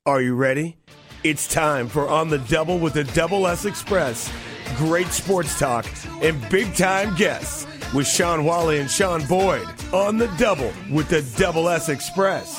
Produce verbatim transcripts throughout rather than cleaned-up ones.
Are you ready? It's time for On the Double with the Double S Express. Great sports talk and big-time guests with Sean Wally and Sean Boyd. On the Double with the Double S Express.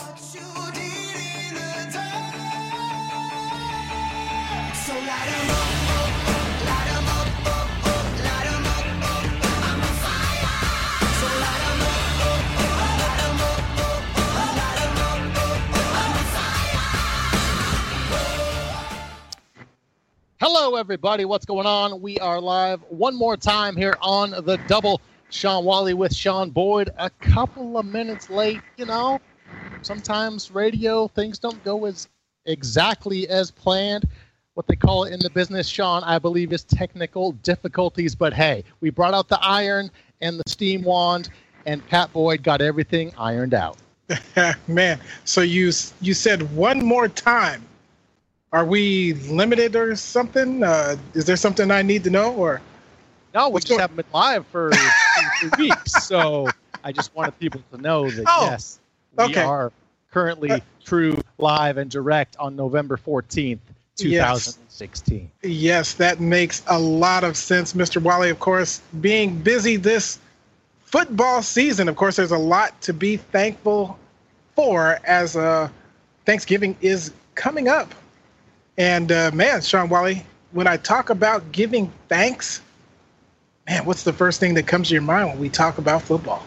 Hello, everybody. What's going on? We are live one more time here on the Double. Sean Wally with Sean Boyd. A couple of minutes late, you know. Sometimes radio, things don't go as exactly as planned. What they call it in the business, Sean, I believe is technical difficulties. But hey, we brought out the iron and the steam wand, and Pat Boyd got everything ironed out. Man, so you you said one more time. Are we limited or something? Uh, is there something I need to know? Or no, we What's just going- haven't been live for two, three weeks. So I just wanted people to know that, Oh, yes, we okay. are currently Uh, true, live, and direct on November fourteenth, twenty sixteen. Yes, that makes a lot of sense, Mister Wally. Of course, being busy this football season, of course, there's a lot to be thankful for as uh, Thanksgiving is coming up. And, uh, man, Sean Wally, when I talk about giving thanks, man, what's the first thing that comes to your mind when we talk about football?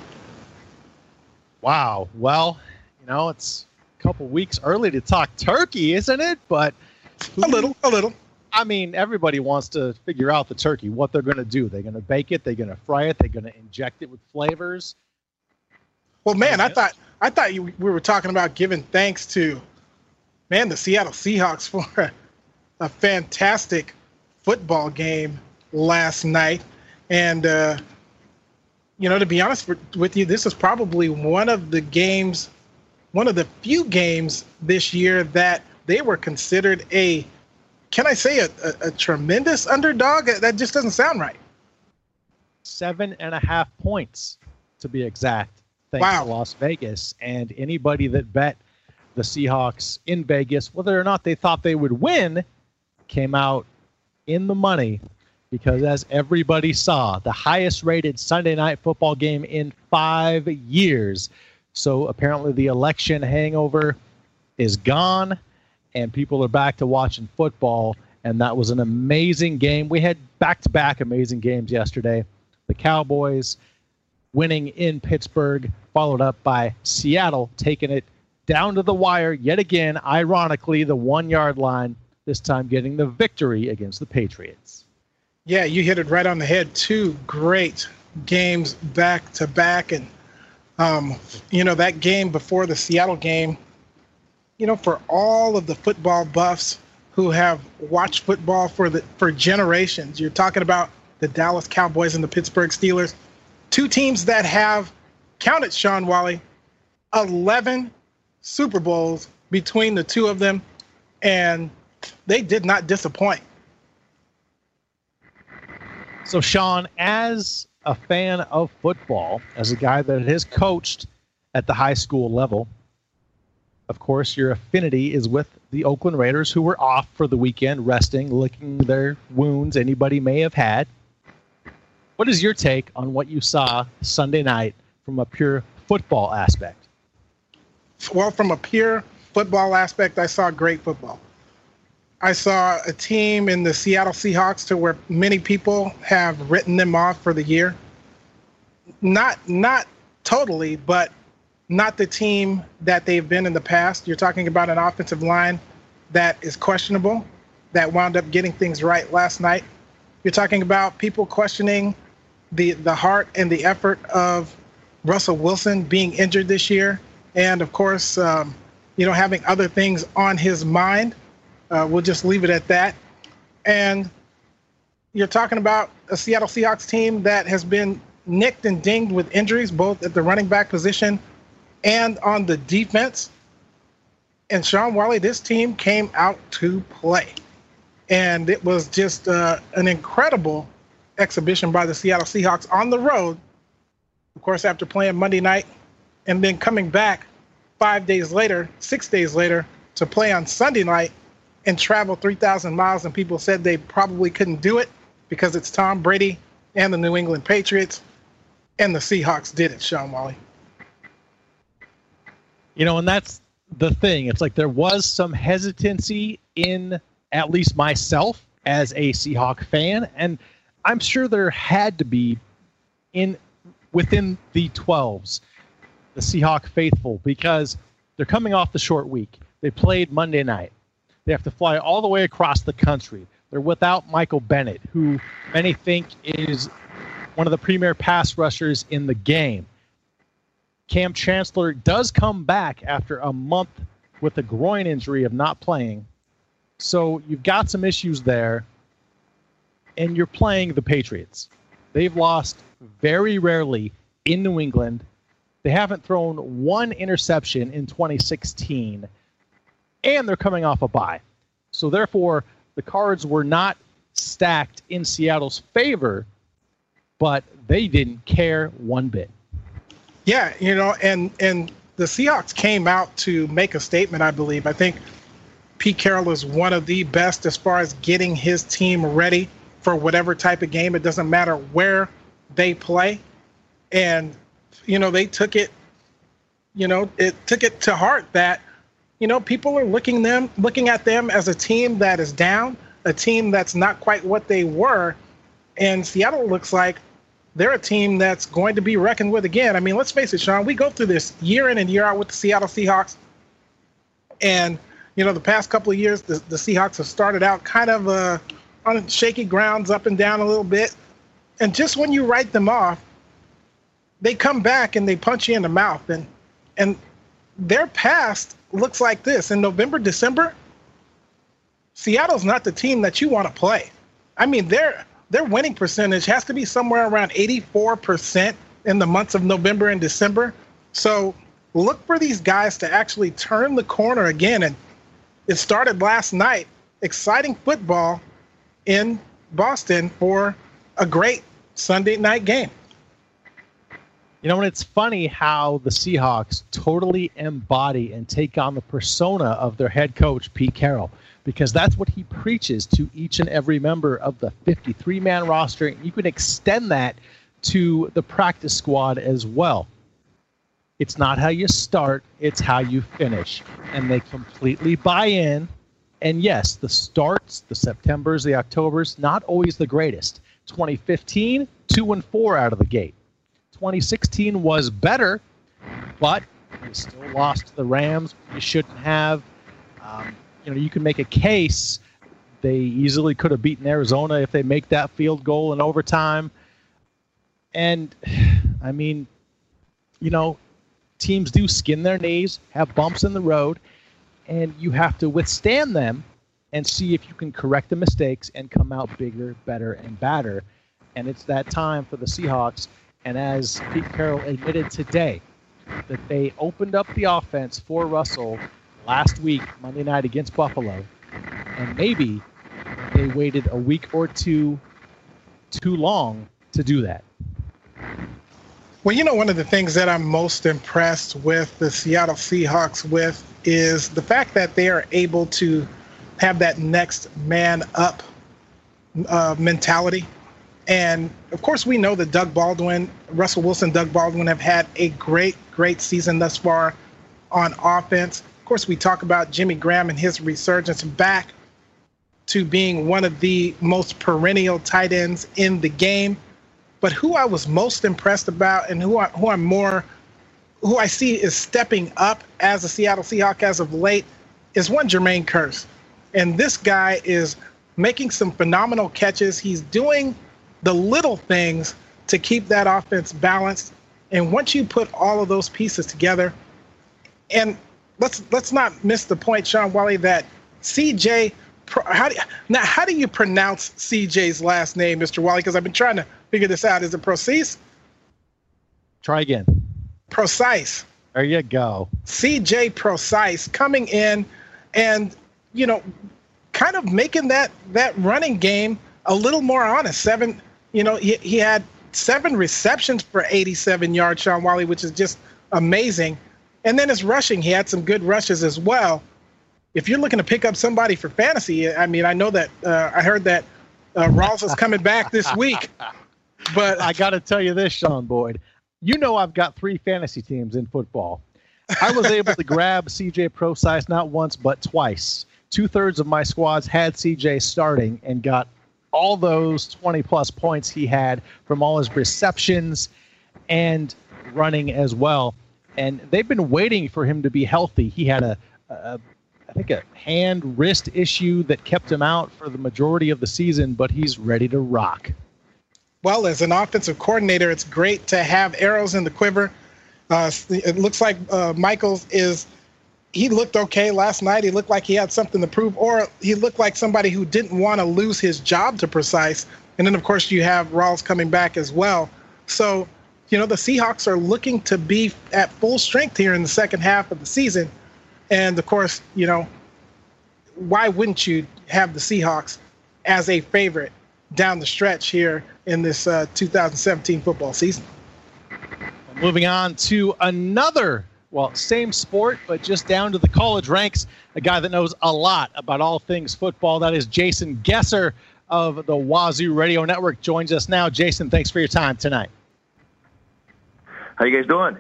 Wow. Well, you know, it's a couple weeks early to talk turkey, isn't it? But A little, a little. I mean, everybody wants to figure out the turkey, what they're going to do. They're going to bake it. They're going to fry it. They're going to inject it with flavors. Well, man, I thought I thought you, we were talking about giving thanks to, man, the Seattle Seahawks for a, a fantastic football game last night. And, uh, you know, to be honest with you, this is probably one of the games, one of the few games this year that they were considered a, can I say, a, a, a tremendous underdog? That just doesn't sound right. Seven and a half points, to be exact, thanks Wow. to Las Vegas. And anybody that bet the Seahawks in Vegas, whether or not they thought they would win, came out in the money because, as everybody saw, the highest rated Sunday night football game in five years. So apparently the election hangover is gone and people are back to watching football. And that was an amazing game. We had back-to-back amazing games yesterday. The Cowboys winning in Pittsburgh, followed up by Seattle taking it down to the wire yet again, ironically, the one-yard line, this time getting the victory against the Patriots. Yeah, you hit it right on the head. Two great games back to back. And, um, you know, that game before the Seattle game, you know, for all of the football buffs who have watched football for the for generations, you're talking about the Dallas Cowboys and the Pittsburgh Steelers, two teams that have, counted, Sean Wally, eleven Super Bowls between the two of them, and they did not disappoint. So, Sean, as a fan of football, as a guy that has coached at the high school level, of course, your affinity is with the Oakland Raiders, who were off for the weekend, resting, licking their wounds anybody may have had. What is your take on what you saw Sunday night from a pure football aspect? Well, from a pure football aspect, I saw great football. I saw a team in the Seattle Seahawks to where many people have written them off for the year. Not not totally, but not the team that they've been in the past. You're talking about an offensive line that is questionable, that wound up getting things right last night. You're talking about people questioning the the heart and the effort of Russell Wilson being injured this year. And, of course, um, you know, having other things on his mind. Uh, we'll just leave it at that. And you're talking about a Seattle Seahawks team that has been nicked and dinged with injuries, both at the running back position and on the defense. And Sean Wally, this team came out to play. And it was just uh, an incredible exhibition by the Seattle Seahawks on the road, of course, after playing Monday night and then coming back five days later, six days later, to play on Sunday night and travel three thousand miles, and people said they probably couldn't do it because it's Tom Brady and the New England Patriots, and the Seahawks did it, Sean Wally. You know, and that's the thing. It's like there was some hesitancy in at least myself as a Seahawk fan, and I'm sure there had to be in within the twelves, the Seahawk faithful, because they're coming off the short week. They played Monday night. They have to fly all the way across the country. They're without Michael Bennett, who many think is one of the premier pass rushers in the game. Cam Chancellor does come back after a month with a groin injury of not playing. So you've got some issues there, and you're playing the Patriots. They've lost very rarely in New England. They haven't thrown one interception in twenty sixteen, and they're coming off a bye. So therefore, the cards were not stacked in Seattle's favor, but they didn't care one bit. Yeah, you know, and, and the Seahawks came out to make a statement, I believe. I think Pete Carroll is one of the best as far as getting his team ready for whatever type of game. It doesn't matter where they play. And, you know, they took it, you know, it took it to heart that, you know, people are looking them looking at them as a team that is down, a team that's not quite what they were. And Seattle looks like they're a team that's going to be reckoned with again. I mean, let's face it, Sean, we go through this year in and year out with the Seattle Seahawks. And, you know, the past couple of years, the, the Seahawks have started out kind of uh, on shaky grounds, up and down a little bit. And just when you write them off, they come back and they punch you in the mouth. And and their past looks like this. In November, December, Seattle's not the team that you want to play. I mean, their their winning percentage has to be somewhere around eighty-four percent in the months of November and December. So look for these guys to actually turn the corner again. And it started last night. Exciting football in Boston for a great Sunday night game. You know, and it's funny how the Seahawks totally embody and take on the persona of their head coach, Pete Carroll, because that's what he preaches to each and every member of the fifty-three man roster. You can extend that to the practice squad as well. It's not how you start, it's how you finish. And they completely buy in. And yes, the starts, the Septembers, the Octobers, not always the greatest. twenty fifteen, two and four out of the gate. twenty sixteen was better, but you still lost to the Rams. You shouldn't have. Um, you know, you can make a case. They easily could have beaten Arizona if they make that field goal in overtime. And, I mean, you know, teams do skin their knees, have bumps in the road, and you have to withstand them and see if you can correct the mistakes and come out bigger, better, and badder. And it's that time for the Seahawks. And as Pete Carroll admitted today, that they opened up the offense for Russell last week, Monday night against Buffalo, and maybe they waited a week or two too long to do that. Well, you know, one of the things that I'm most impressed with the Seattle Seahawks with is the fact that they are able to have that next man up uh, mentality. And, of course, we know that Doug Baldwin, Russell Wilson, Doug Baldwin have had a great, great season thus far on offense. Of course, we talk about Jimmy Graham and his resurgence back to being one of the most perennial tight ends in the game. But who I was most impressed about and who, I, who I'm more, who I see is stepping up as a Seattle Seahawk as of late is one Jermaine Kearse. And this guy is making some phenomenal catches. He's doing the little things to keep that offense balanced. And once you put all of those pieces together, and let's let's not miss the point, Sean Wally, that C J, how do, now how do you pronounce C J's last name, Mister Wally? Because I've been trying to figure this out. Is it Procease? Try again. Precise. There you go. C J Precise coming in and, you know, kind of making that that running game a little more honest. Seven, you know, he, he had seven receptions for eighty-seven yards, Sean Wally, which is just amazing. And then his rushing, he had some good rushes as well. if you're looking to pick up somebody for fantasy, I mean, I know that uh, I heard that uh, Rawls is coming back this week, but I got to tell you this, Sean Boyd. You know I've got three fantasy teams in football. I was able to grab C J Prosise not once but twice. Two-thirds of my squads had C J starting and got all those twenty-plus points he had from all his receptions and running as well. And they've been waiting for him to be healthy. He had a, a I think, a hand-wrist issue that kept him out for the majority of the season, but he's ready to rock. Well, as an offensive coordinator, it's great to have arrows in the quiver. Uh, it looks like uh, Michaels is – he looked okay last night. He looked like he had something to prove, or he looked like somebody who didn't want to lose his job to Prosise. And then, of course, you have Rawls coming back as well. So, you know, the Seahawks are looking to be at full strength here in the second half of the season. And, of course, you know, why wouldn't you have the Seahawks as a favorite down the stretch here in this uh, two thousand seventeen football season? Moving on to another, well, same sport, but just down to the college ranks, a guy that knows a lot about all things football. That is Jason Gesser of the Wazoo Radio Network. Joins us now. Jason, thanks for your time tonight. How you guys doing?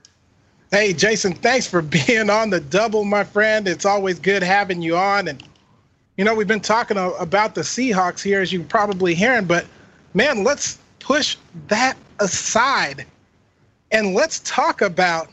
Hey, Jason, thanks for being on the double, my friend. It's always good having you on. And, you know, we've been talking about the Seahawks here, as you're probably hearing, but, man, let's push that aside. And let's talk about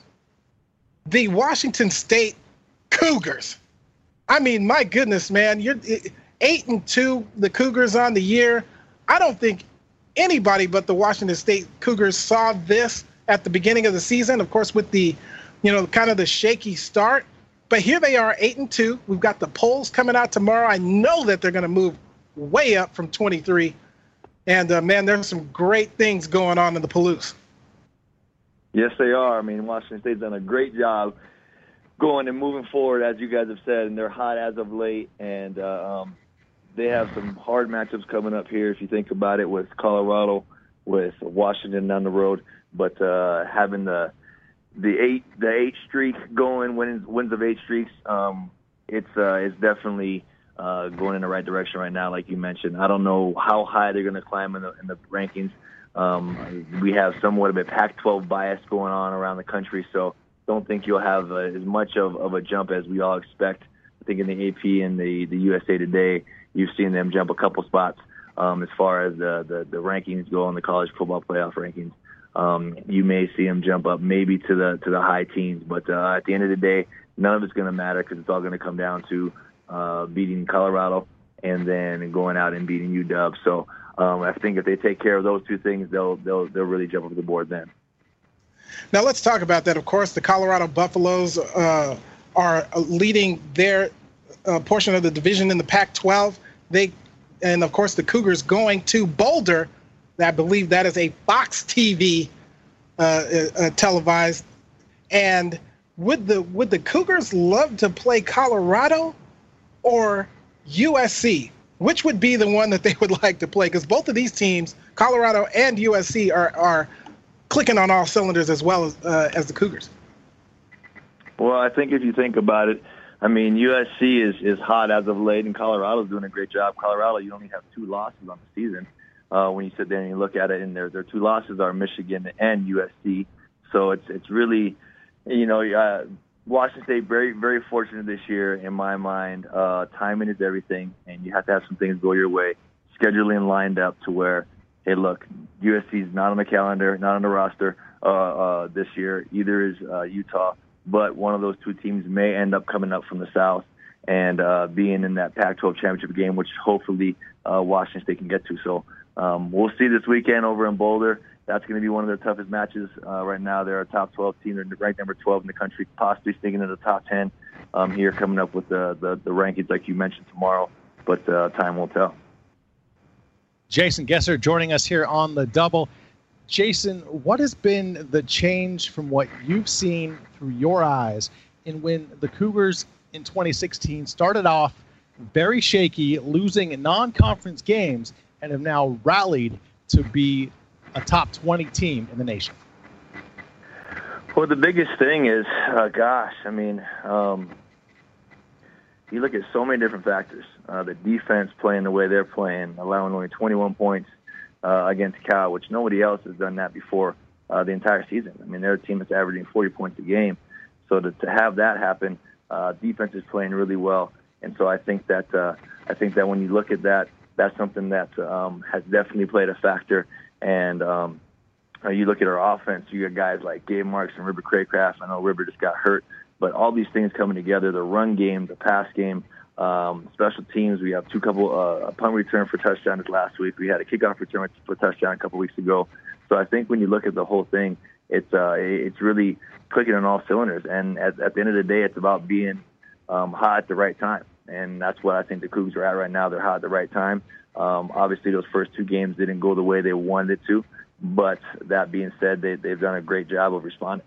the Washington State Cougars. I mean, my goodness, man, you're eight and two, the Cougars on the year. I don't think anybody but the Washington State Cougars saw this at the beginning of the season, of course, with the, you know, kind of the shaky start. But here they are, eight and two. We've got the polls coming out tomorrow. I know that they're going to move way up from twenty-three. And, uh, man, there's some great things going on in the Palouse. Yes, they are. I mean, Washington State's done a great job going and moving forward, as you guys have said, and they're hot as of late. And uh, um, they have some hard matchups coming up here, if you think about it, with Colorado, with Washington down the road. But uh, having the the eight the eight streak going, wins wins of eight streaks, um, it's uh, it's definitely uh, going in the right direction right now, like you mentioned. I don't know how high they're going to climb in the in the rankings. Um, we have somewhat of a Pac twelve bias going on around the country, so don't think you'll have uh, as much of, of a jump as we all expect. I think in the A P and the, the U S A Today, you've seen them jump a couple spots um, as far as the, the, the rankings go in the college football playoff rankings. Um, you may see them jump up maybe to the to the high teens, but uh, at the end of the day, none of it's going to matter because it's all going to come down to uh, beating Colorado and then going out and beating U W. So um, I think if they take care of those two things, they'll they'll they'll really jump up the board then. Now let's talk about that. Of course, the Colorado Buffaloes uh, are leading their uh, portion of the division in the Pac twelve. They and of course the Cougars going to Boulder. I believe that is a Fox T V uh, uh, televised. And would the would the Cougars love to play Colorado or U S C? Which would be the one that they would like to play? Because both of these teams, Colorado and U S C, are are clicking on all cylinders as well as uh, as the Cougars. Well, I think if you think about it, I mean, U S C is, is hot as of late, and Colorado's doing a great job. Colorado, you only have two losses on the season. Uh, when you sit there and you look at it, and their their two losses are Michigan and U S C. So it's it's really, you know, uh, Washington State very very fortunate this year in my mind. Uh, timing is everything, and you have to have some things go your way. Scheduling lined up to where, hey, look, U S C is not on the calendar, not on the roster uh, uh, this year. Either is uh, Utah, but one of those two teams may end up coming up from the South and uh, being in that Pac twelve championship game, which hopefully uh, Washington State can get to. So. Um, we'll see this weekend over in Boulder. That's going to be one of their toughest matches uh, right now. They're a top twelve team. They're ranked number twelve in the country, possibly sneaking into the top ten um, here coming up with the, the, the rankings like you mentioned tomorrow. But uh, time will tell. Jason Gesser joining us here on The Double. Jason, what has been the change from what you've seen through your eyes in when the Cougars in twenty sixteen started off very shaky, losing non-conference games, and have now rallied to be a top twenty team in the nation? Well, the biggest thing is, uh, gosh, I mean, um, you look at so many different factors. Uh, the defense playing the way they're playing, allowing only twenty-one points uh, against Cal, which nobody else has done that before uh, the entire season. I mean, they're a team that's averaging forty points a game. So to, to have that happen, uh, defense is playing really well. And so I think that uh, I think that when you look at that, that's something that um, has definitely played a factor. And um, you look at our offense, you got guys like Gabe Marks and River Craycraft. I know River just got hurt. But all these things coming together, the run game, the pass game, um, special teams. We have two couple, uh, a punt return for touchdown this last week. We had a kickoff return for touchdown a couple weeks ago. So I think when you look at the whole thing, it's uh, it's really clicking on all cylinders. And at, at the end of the day, it's about being um, hot at the right time. And that's what I think the Cougs are at right now. They're hot at the right time. Um, obviously, those first two games didn't go the way they wanted it to. But that being said, they, they've done a great job of responding.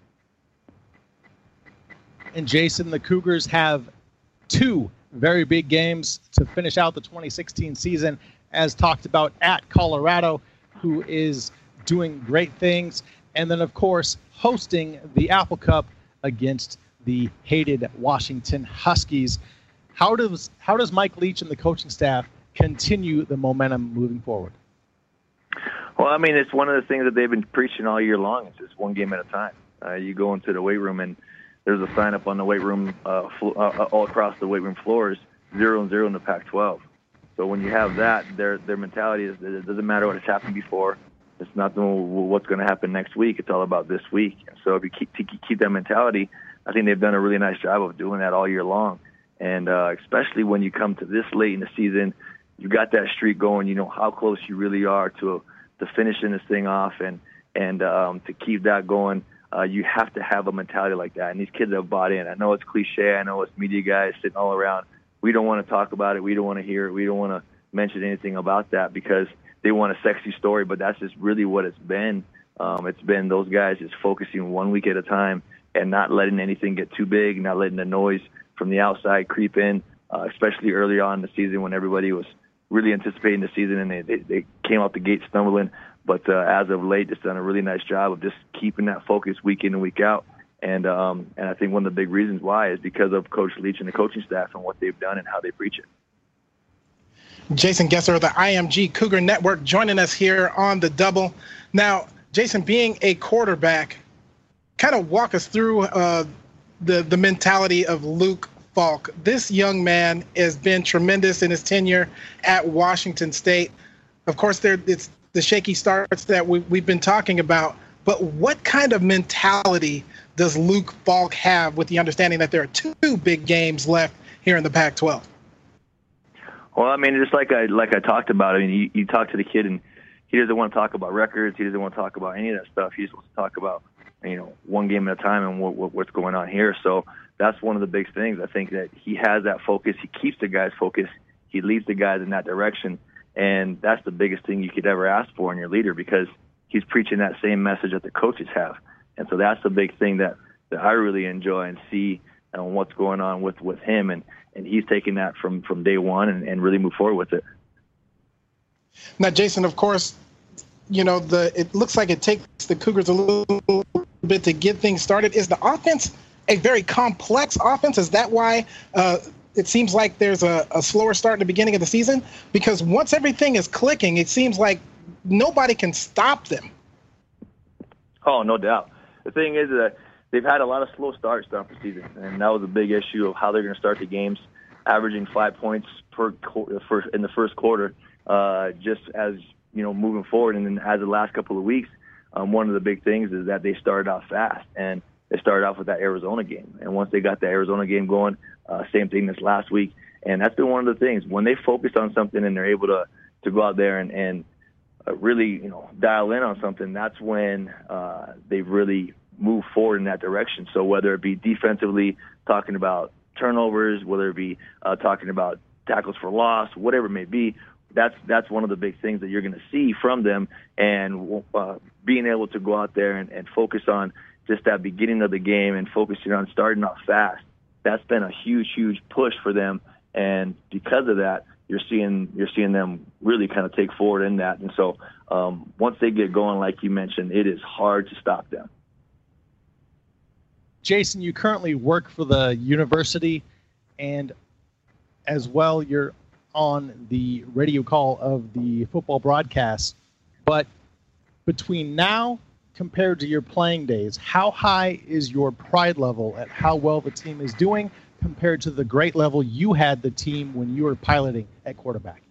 And Jason, the Cougars have two very big games to finish out the twenty sixteen season, as talked about, at Colorado, who is doing great things, and then, of course, hosting the Apple Cup against the hated Washington Huskies. How does how does Mike Leach and the coaching staff continue the momentum moving forward? Well, I mean, it's one of the things that they've been preaching all year long. It's just one game at a time. Uh, you go into the weight room and there's a sign up on the weight room, uh, fl- uh, all across the weight room floors, zero and zero in the Pac twelve. So when you have that, their their mentality is that it doesn't matter what has happened before. It's not the, what's going to happen next week. It's all about this week. So if you keep keep that mentality, I think they've done a really nice job of doing that all year long. And uh, especially when you come to this late in the season, you got that streak going. You know how close you really are to to finishing this thing off, and and um, to keep that going. Uh, you have to have a mentality like that. And these kids have bought in. I know it's cliche. I know it's media guys sitting all around. We don't want to talk about it. We don't want to hear it. We don't want to mention anything about that because they want a sexy story, but that's just really what it's been. Um, it's been those guys just focusing one week at a time and not letting anything get too big, not letting the noise from the outside creep in, uh, especially early on in the season when everybody was really anticipating the season and they, they, they came out the gate stumbling. But uh, as of late, it's done a really nice job of just keeping that focus week in and week out. And um, and I think one of the big reasons why is because of Coach Leach and the coaching staff and what they've done and how they preach it. Jason Gesser of the I M G Cougar Network joining us here on The Double. Now, Jason, being a quarterback, kind of walk us through uh, the, the mentality of Luke Falk. This young man has been tremendous in his tenure at Washington State. Of course, there it's the shaky starts that we, we've been talking about, but what kind of mentality does Luke Falk have with the understanding that there are two big games left here in the Pac twelve? Well, I mean, just like I like I talked about, I mean, you, you talk to the kid and he doesn't want to talk about records. He doesn't want to talk about any of that stuff. He just wants to talk about, you know, one game at a time and what, what, what's going on here. So that's one of the big things. I think that he has that focus. He keeps the guys focused. He leads the guys in that direction. And that's the biggest thing you could ever ask for in your leader because he's preaching that same message that the coaches have. And so that's the big thing that, that I really enjoy and see and what's going on with, with him. And, and he's taking that from, from day one and, and really move forward with it. Now, Jason, of course, you know, the it looks like it takes the Cougars a little bit to get things started. Is the offense a very complex offense? Is that why uh, it seems like there's a, a slower start in the beginning of the season? Because once everything is clicking, it seems like nobody can stop them. Oh, no doubt. The thing is that they've had a lot of slow starts throughout the season, and that was a big issue of how they're going to start the games, averaging five points per for in the first quarter, uh, just as, you know, moving forward. And then as the last couple of weeks, um, one of the big things is that they started off fast, and they started off with that Arizona game. And once they got the Arizona game going, uh, same thing this last week. And that's been one of the things. When they focus on something and they're able to, to go out there and, and uh, really, you know, dial in on something, that's when uh, they've really moved forward in that direction. So whether it be defensively, talking about turnovers, whether it be uh, talking about tackles for loss, whatever it may be, that's that's one of the big things that you're going to see from them. And uh, being able to go out there and, and focus on just that beginning of the game and focusing on starting off fast, that's been a huge, huge push for them. And because of that, you're seeing you're seeing them really kind of take forward in that. And so um, once they get going, like you mentioned, it is hard to stop them. Jason, you currently work for the university, and as well. You're on the radio call of the football broadcast. But between now compared to your playing days, how high is your pride level at how well the team is doing compared to the great level you had the team when you were piloting at quarterback?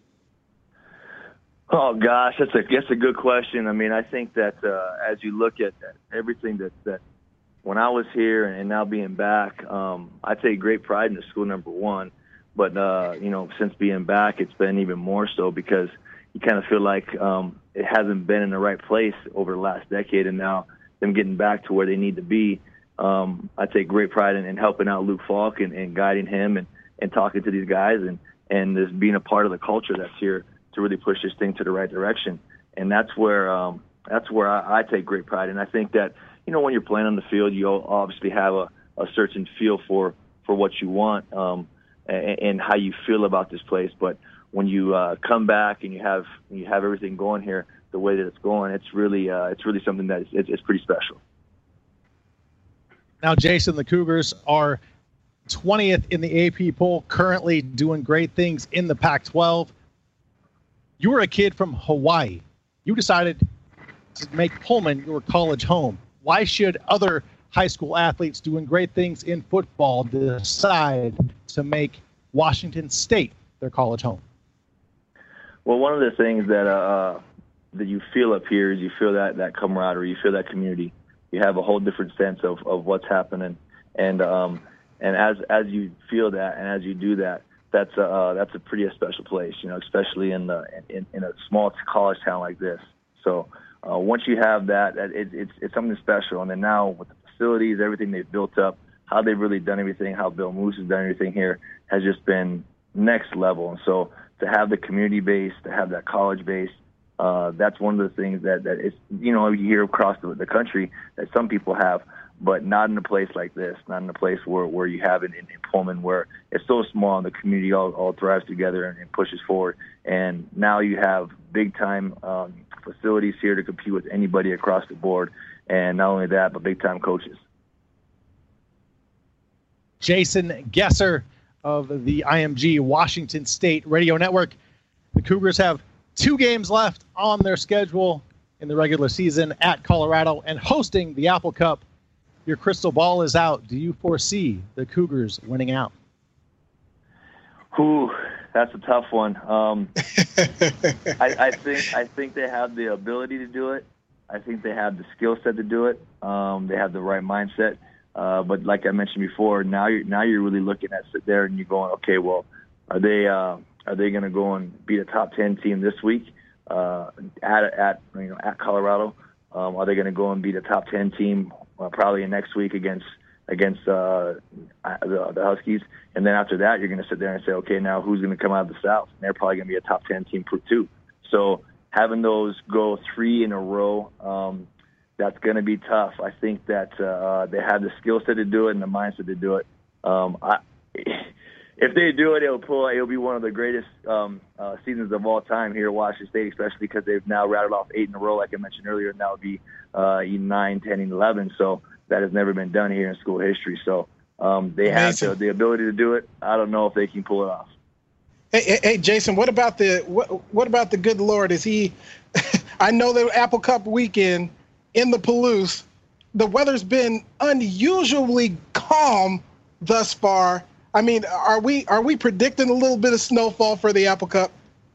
Oh gosh, that's a that's a good question. I mean, I think that uh, as you look at everything that that when I was here and now being back, um, I take great pride in the school, number one. But uh, you know, since being back, it's been even more so because you kind of feel like um, it hasn't been in the right place over the last decade, and now them getting back to where they need to be. Um, I take great pride in, in helping out Luke Falk and, and guiding him and, and talking to these guys and and just being a part of the culture that's here to really push this thing to the right direction. And that's where um, that's where I, I take great pride. And I think that, you know, when you're playing on the field, you obviously have a, a certain feel for, for what you want um, and, and how you feel about this place. But when you uh, come back and you have you have everything going here the way that it's going, it's really uh, it's really something that is it's, it's pretty special. Now, Jason, the Cougars are twentieth in the A P poll, currently doing great things in the Pac twelve. You were a kid from Hawaii. You decided to make Pullman your college home. Why should other high school athletes doing great things in football decide to make Washington State their college home? Well, one of the things that uh, that you feel up here is you feel that, that camaraderie, you feel that community. You have a whole different sense of, of what's happening. And um, and as as you feel that and as you do that, that's a, uh, that's a pretty special place, you know, especially in the in, in a small college town like this. So uh, once you have that, that it, it's it's something special. And then now with the facilities, everything they've built up, how they've really done everything, how Bill Moose has done everything here has just been next level. And so to have the community base, to have that college base, uh, that's one of the things that that is, you know, you hear across the, the country that some people have. But not in a place like this, not in a place where, where you have it in, in Pullman, where it's so small and the community all, all thrives together and, and pushes forward. And now you have big-time um, facilities here to compete with anybody across the board. And not only that, but big-time coaches. Jason Gesser of the I M G Washington State Radio Network. The Cougars have two games left on their schedule in the regular season at Colorado and hosting the Apple Cup. Your crystal ball is out. Do you foresee the Cougars winning out? Ooh, that's a tough one. Um, I, I think I think they have the ability to do it. I think they have the skill set to do it. Um, they have the right mindset. Uh, but like I mentioned before, now you're now you're really looking at sit there and you're going, okay, well, are they uh, are they going to go and beat a top ten team this week uh, at at you know at Colorado? Um, are they going to go and beat a top ten team? Uh, probably next week against against uh, the, the Huskies, and then after that, you're going to sit there and say, okay, now who's going to come out of the South? And they're probably going to be a top ten team too. So having those go three in a row, um, that's going to be tough. I think that uh, they have the skill set to do it and the mindset to do it. Um, I, if they do it, it'll pull. It'll be one of the greatest um, uh, seasons of all time here at Washington State, especially because they've now rattled off eight in a row, like I mentioned earlier, and that would be uh, nine, ten, and eleven. So that has never been done here in school history. So um, they Amazing. have the, the ability to do it. I don't know if they can pull it off. Hey, hey, hey Jason, what about the what, what about the good Lord? Is he? I know the Apple Cup weekend in the Palouse, the weather's been unusually calm thus far. I mean, are we are we predicting a little bit of snowfall for the Apple Cup?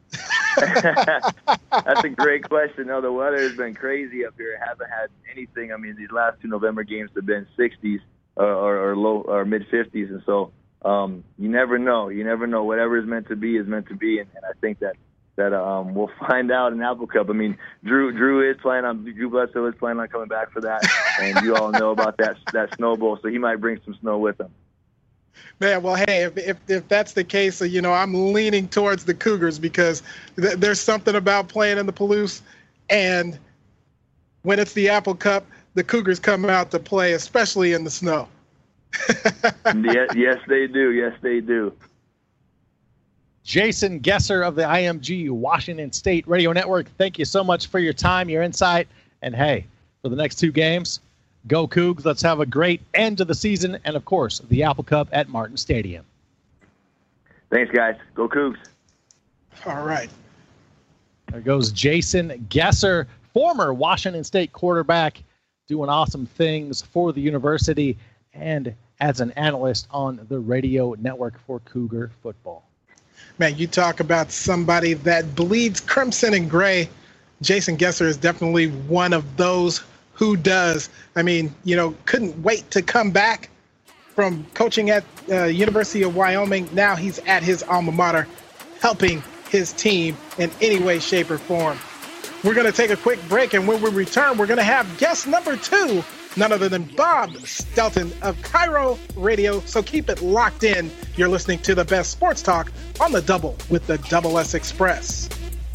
That's a great question. No, the weather has been crazy up here. It hasn't had anything. I mean, these last two November games have been sixties or, or, or low or mid fifties, and so um, you never know. You never know. Whatever is meant to be is meant to be, and, and I think that that um, we'll find out in Apple Cup. I mean, Drew Drew is planning on Drew Bledsoe is planning on coming back for that, and you all know about that that Snow Bowl, so he might bring some snow with him. Man, well, hey, if, if if that's the case, you know, I'm leaning towards the Cougars because th- there's something about playing in the Palouse, and when it's the Apple Cup, the Cougars come out to play, especially in the snow. yes, yes, they do. Yes, they do. Jason Gesser of the I M G Washington State Radio Network, thank you so much for your time, your insight, and hey, for the next two games, go Cougs. Let's have a great end to the season and, of course, the Apple Cup at Martin Stadium. Thanks, guys. Go Cougs. All right. There goes Jason Gesser, former Washington State quarterback, doing awesome things for the university and as an analyst on the radio network for Cougar football. Man, you talk about somebody that bleeds crimson and gray. Jason Gesser is definitely one of those who does. I mean, you know, couldn't wait to come back from coaching at uh, University of Wyoming. Now he's at his alma mater, helping his team in any way, shape, or form. We're going to take a quick break, and when we return, we're going to have guest number two, none other than Bob Stelton of Cairo Radio. So keep it locked in. You're listening to the best sports talk on the Double with the Double S Express.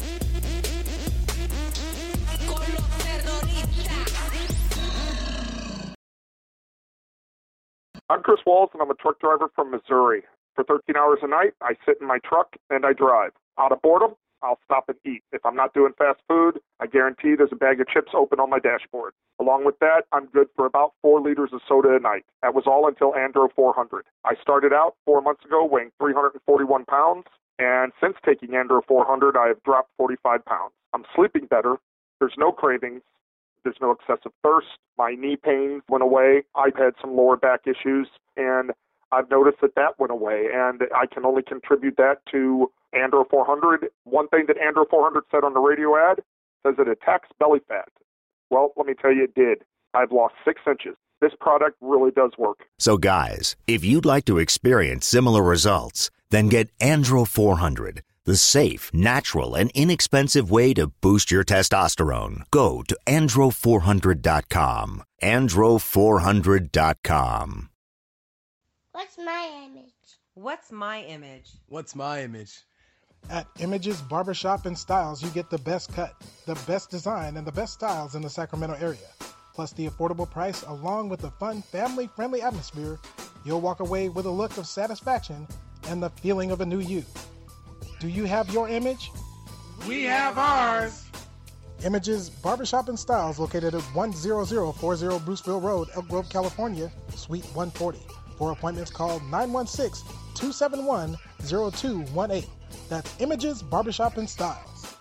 I'm Chris Walls, and I'm a truck driver from Missouri. For thirteen hours a night, I sit in my truck and I drive. Out of boredom, I'll stop and eat. If I'm not doing fast food, I guarantee there's a bag of chips open on my dashboard. Along with that, I'm good for about four liters of soda a night. That was all until Andro four hundred. I started out four months ago weighing three hundred forty-one pounds, and since taking Andro four hundred, I have dropped forty-five pounds. I'm sleeping better. There's no cravings. There's no excessive thirst. My knee pain went away. I've had some lower back issues, and I've noticed that that went away, and I can only contribute that to Andro four hundred. One thing that Andro four hundred said on the radio ad says it attacks belly fat. Well, let me tell you, it did. I've lost six inches. This product really does work. So, guys, if you'd like to experience similar results, then get Andro four hundred, the safe, natural, and inexpensive way to boost your testosterone. Go to andro four hundred dot com. andro four hundred dot com. What's my image? What's my image? What's my image? At Images Barbershop and Styles, you get the best cut, the best design, and the best styles in the Sacramento area. Plus the affordable price, along with the fun, family-friendly atmosphere, you'll walk away with a look of satisfaction and the feeling of a new you. Do you have your image? We have ours. Images Barbershop and Styles, located at one zero zero four zero Bruceville Road, Elk Grove, California, Suite one forty. For appointments, call nine one six, two seven one, zero two one eight. That's Images Barbershop and Styles.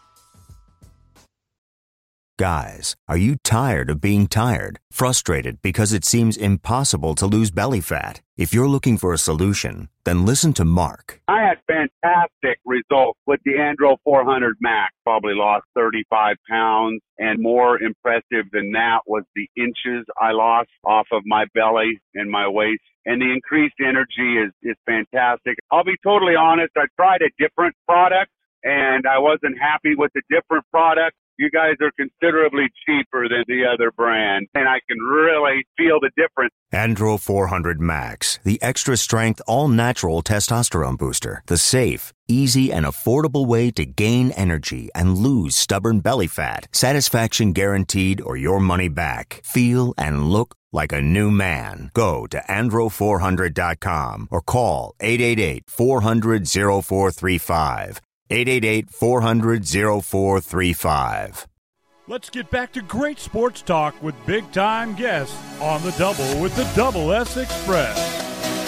Guys, are you tired of being tired? Frustrated because it seems impossible to lose belly fat? If you're looking for a solution, then listen to Mark. I had fantastic results with the Andro four hundred Max. Probably lost thirty-five pounds, and more impressive than that was the inches I lost off of my belly and my waist. And the increased energy is, is fantastic. I'll be totally honest, I tried a different product, and I wasn't happy with the different product. You guys are considerably cheaper than the other brand, and I can really feel the difference. Andro four hundred Max, the extra-strength, all-natural testosterone booster. The safe, easy, and affordable way to gain energy and lose stubborn belly fat. Satisfaction guaranteed or your money back. Feel and look like a new man. Go to andro four hundred dot com or call eight eight eight, four hundred, oh four three five. eight eight eight, four hundred, oh four three five. Let's get back to great sports talk with big-time guests on the Double with the Double S Express.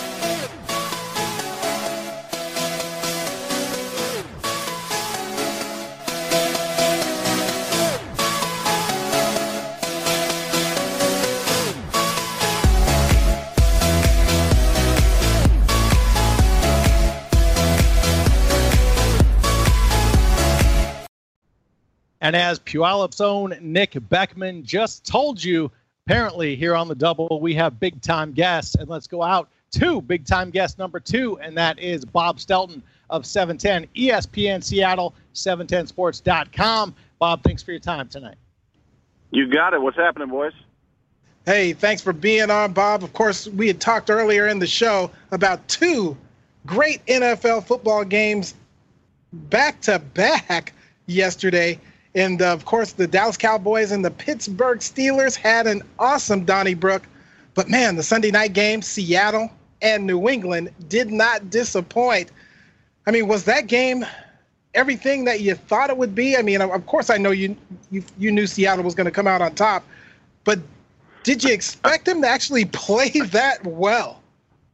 And as Puyallup's own Nick Beckman just told you, apparently here on the Double, we have big-time guests. And let's go out to big-time guest number two, and that is Bob Stelton of seven ten E S P N Seattle, seven ten sports dot com. Bob, thanks for your time tonight. You got it. What's happening, boys? Hey, thanks for being on, Bob. Of course, we had talked earlier in the show about two great N F L football games back-to-back yesterday. And, uh, of course, the Dallas Cowboys and the Pittsburgh Steelers had an awesome Donnybrook. But, man, the Sunday night game, Seattle and New England did not disappoint. I mean, was that game everything that you thought it would be? I mean, of course, I know you you, you knew Seattle was going to come out on top. But did you expect them to actually play that well?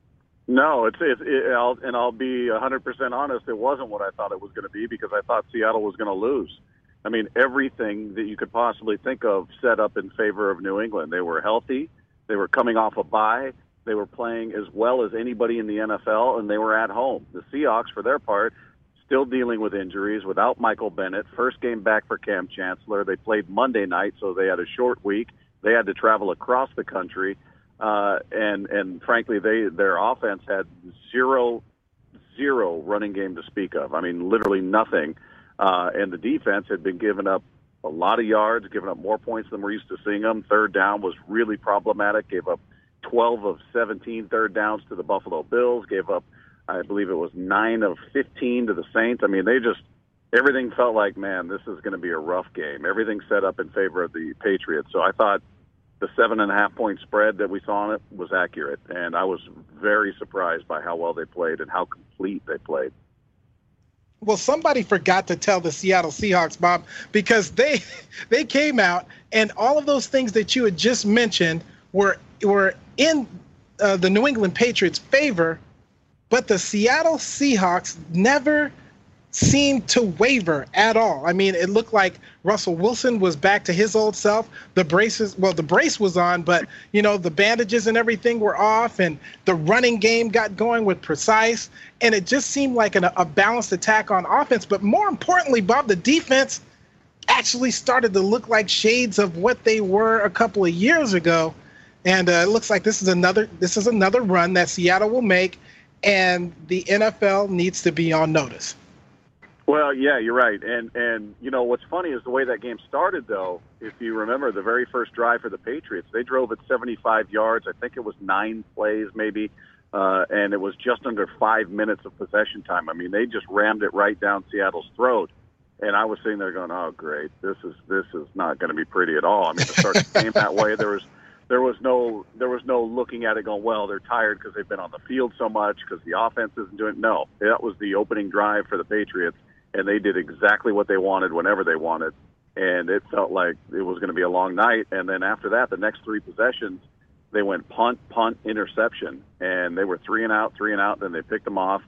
No, it's, it's it, I'll, and I'll be one hundred percent honest, it wasn't what I thought it was going to be because I thought Seattle was going to lose. I mean, everything that you could possibly think of set up in favor of New England. They were healthy. They were coming off a bye. They were playing as well as anybody in the N F L, and they were at home. The Seahawks, for their part, still dealing with injuries without Michael Bennett. First game back for Cam Chancellor. They played Monday night, so they had a short week. They had to travel across the country. Uh, and, and frankly, they, their offense had zero, zero running game to speak of. I mean, literally nothing. Uh, and the defense had been giving up a lot of yards, giving up more points than we're used to seeing them. Third down was really problematic. Gave up twelve of seventeen third downs to the Buffalo Bills. Gave up, I believe it was nine of fifteen to the Saints. I mean, they just, everything felt like, man, this is going to be a rough game. Everything set up in favor of the Patriots. So I thought the seven and a half point spread that we saw on it was accurate. And I was very surprised by how well they played and how complete they played. Well, somebody forgot to tell the Seattle Seahawks, Bob, because they they came out and all of those things that you had just mentioned were were in uh, the New England Patriots' favor, but the Seattle Seahawks never seemed to waver at all. I mean, it looked like Russell Wilson was back to his old self. The braces, well, the brace was on, but, you know, the bandages and everything were off, and the running game got going with Precise, and it just seemed like an, a balanced attack on offense. But more importantly, Bob, the defense actually started to look like shades of what they were a couple of years ago. And uh, it looks like this is another this is another run that Seattle will make, and the N F L needs to be on notice. Well, yeah, you're right. And, and you know, what's funny is the way that game started, though. If you remember the very first drive for the Patriots, they drove at seventy-five yards. I think it was nine plays maybe, uh, and it was just under five minutes of possession time. I mean, they just rammed it right down Seattle's throat. And I was sitting there going, oh, great, this is this is not going to be pretty at all. I mean, to start the game that way, there was there was no there was no looking at it going, well, they're tired because they've been on the field so much because the offense isn't doing it. No, that was the opening drive for the Patriots. And they did exactly what they wanted whenever they wanted. And it felt like it was going to be a long night. And then after that, the next three possessions, they went punt, punt, interception. And they were three and out, three and out. Then they picked them off.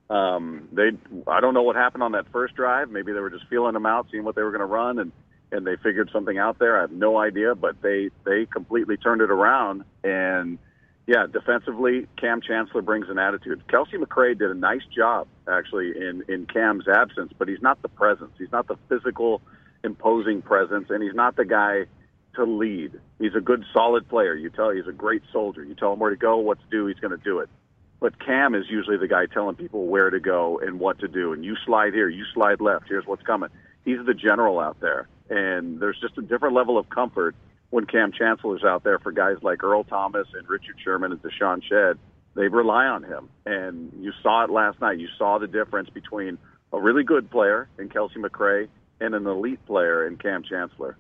Um, they, I don't know what happened on that first drive. Maybe they were just feeling them out, seeing what they were going to run, and, and they figured something out there. I have no idea. But they, they completely turned it around. And, yeah, defensively, Cam Chancellor brings an attitude. Kelsey McRae did a nice job, actually, in, in Cam's absence, but he's not the presence. He's not the physical, imposing presence, and he's not the guy to lead. He's a good, solid player. You tell he's a great soldier. You tell him where to go, what to do, he's going to do it. But Cam is usually the guy telling people where to go and what to do. And you slide here, you slide left, here's what's coming. He's the general out there, and there's just a different level of comfort when Cam Chancellor's out there for guys like Earl Thomas and Richard Sherman and Deshaun Shedd. They rely on him. And you saw it last night. You saw the difference between a really good player in Kelsey McRae and an elite player in Cam Chancellor.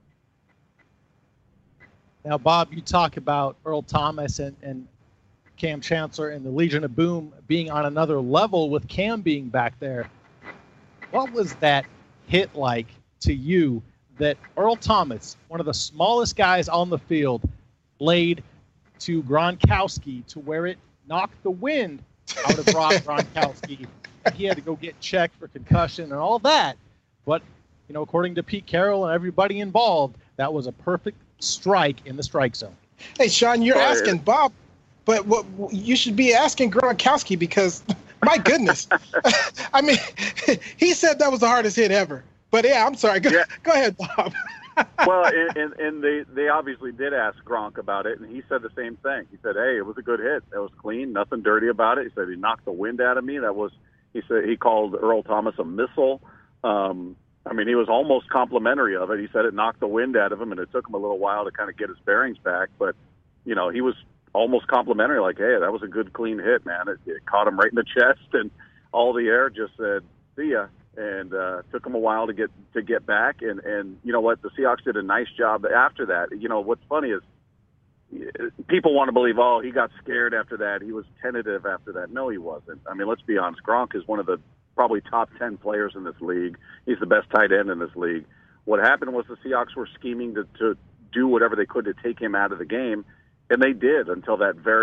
Now, Bob, you talk about Earl Thomas and, and Cam Chancellor and the Legion of Boom being on another level with Cam being back there. What was that hit like to you that Earl Thomas, one of the smallest guys on the field, laid to Gronkowski to where it knocked the wind out of Rob Gronkowski? He had to go get checked for concussion and all that. But, you know, according to Pete Carroll and everybody involved, that was a perfect strike in the strike zone. Hey, Sean, you're Sorry. asking Bob, but what you should be asking Gronkowski because, my goodness. I mean, he said that was the hardest hit ever. But, yeah, I'm sorry. Go, yeah. go ahead, Bob. Well, and, and, and they, they obviously did ask Gronk about it, and he said the same thing. He said, hey, it was a good hit. It was clean, nothing dirty about it. He said he knocked the wind out of me. That was, he said he called Earl Thomas a missile. Um, I mean, he was almost complimentary of it. He said it knocked the wind out of him, and it took him a little while to kind of get his bearings back. But, you know, he was almost complimentary, like, hey, that was a good, clean hit, man. It, it caught him right in the chest, and all the air just said, see ya. And uh, took them a while to get to get back, and and you know what, the Seahawks did a nice job after that. You know what's funny is people want to believe, oh, he got scared after that, he was tentative after that. No, he wasn't. I mean, let's be honest. Gronk is one of the probably top ten players in this league. He's the best tight end in this league. What happened was the Seahawks were scheming to, to do whatever they could to take him out of the game, and they did until that very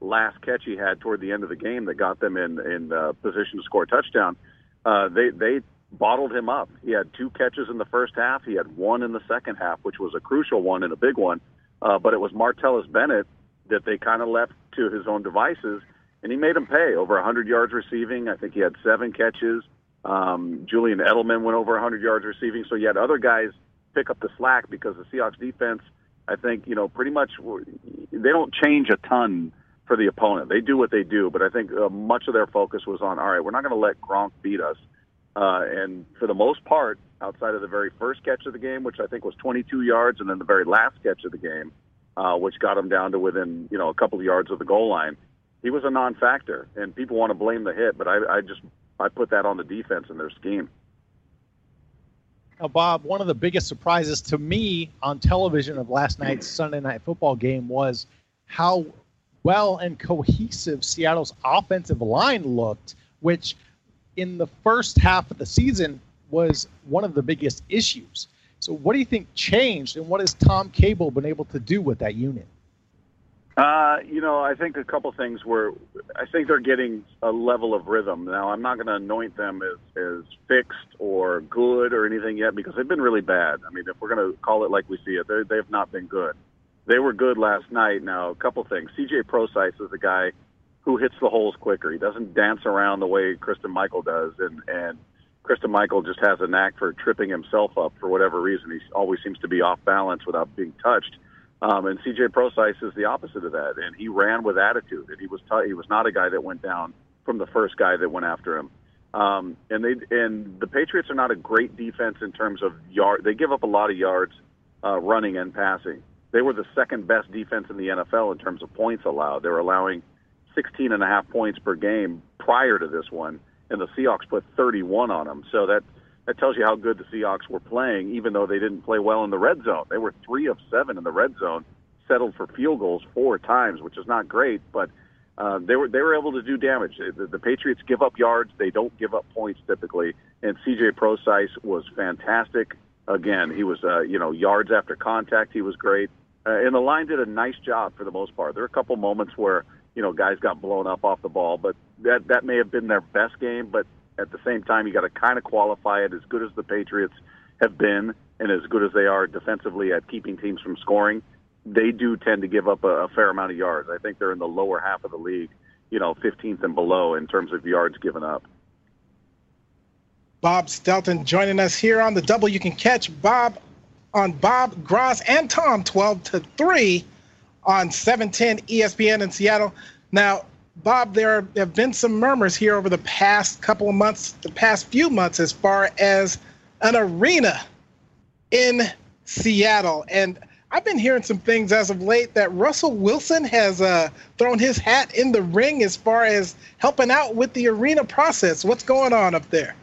last catch he had toward the end of the game that got them in in uh, position to score a touchdown, uh, they they bottled him up. He had two catches in the first half. He had one in the second half, which was a crucial one and a big one. Uh, but it was Martellus Bennett that they kind of left to his own devices, and he made him pay. Over one hundred yards receiving. I think he had seven catches. Um, Julian Edelman went over one hundred yards receiving. So you had other guys pick up the slack because the Seahawks defense, I think, you know, pretty much they don't change a ton for the opponent. They do what they do, but I think uh, much of their focus was on, all right, we're not going to let Gronk beat us. Uh, and for the most part, outside of the very first catch of the game, which I think was twenty-two yards, and then the very last catch of the game, uh, which got him down to within, you know, a couple of yards of the goal line, he was a non-factor. And people want to blame the hit, but I, I just I put that on the defense and their scheme. Now, Bob, one of the biggest surprises to me on television of last night's Sunday Night Football game was how well and cohesive Seattle's offensive line looked, which in the first half of the season was one of the biggest issues. So what do you think changed, and what has Tom Cable been able to do with that unit? Uh, you know, I think a couple things were, I think they're getting a level of rhythm. Now, I'm not going to anoint them as, as fixed or good or anything yet because they've been really bad. I mean, if we're going to call it like we see it, they have not been good. They were good last night. Now, a couple things. C J Prosise is a guy who hits the holes quicker. He doesn't dance around the way Christine Michael does, and, and Christine Michael just has a knack for tripping himself up for whatever reason. He always seems to be off balance without being touched. Um, and C J Prosise is the opposite of that, and he ran with attitude. And he was t- he was not a guy that went down from the first guy that went after him. Um, and they and the Patriots are not a great defense in terms of yard. They give up a lot of yards uh, running and passing. They were the second best defense in the N F L in terms of points allowed. They were allowing sixteen and a half points per game prior to this one, and the Seahawks put thirty-one on them. So that that tells you how good the Seahawks were playing, even though they didn't play well in the red zone. They were three of seven in the red zone, settled for field goals four times, which is not great, but uh, they were they were able to do damage. The, the Patriots give up yards; they don't give up points typically. And C J Prosise was fantastic. Again, he was uh, you know yards after contact. He was great, uh, and the line did a nice job for the most part. There were a couple moments where you know guys got blown up off the ball, but that that may have been their best game. But at the same time, you got to kind of qualify it. As good as the Patriots have been, and as good as they are defensively at keeping teams from scoring, they do tend to give up a, a fair amount of yards. I think they're in the lower half of the league, you know, fifteenth and below in terms of yards given up. Bob Stelton joining us here on the Double. You can catch Bob on Bob, Gross, and Tom twelve to three on seven ten E S P N in Seattle. Now, Bob, there have been some murmurs here over the past couple of months, the past few months, as far as an arena in Seattle. And I've been hearing some things as of late that Russell Wilson has uh, thrown his hat in the ring as far as helping out with the arena process. What's going on up there?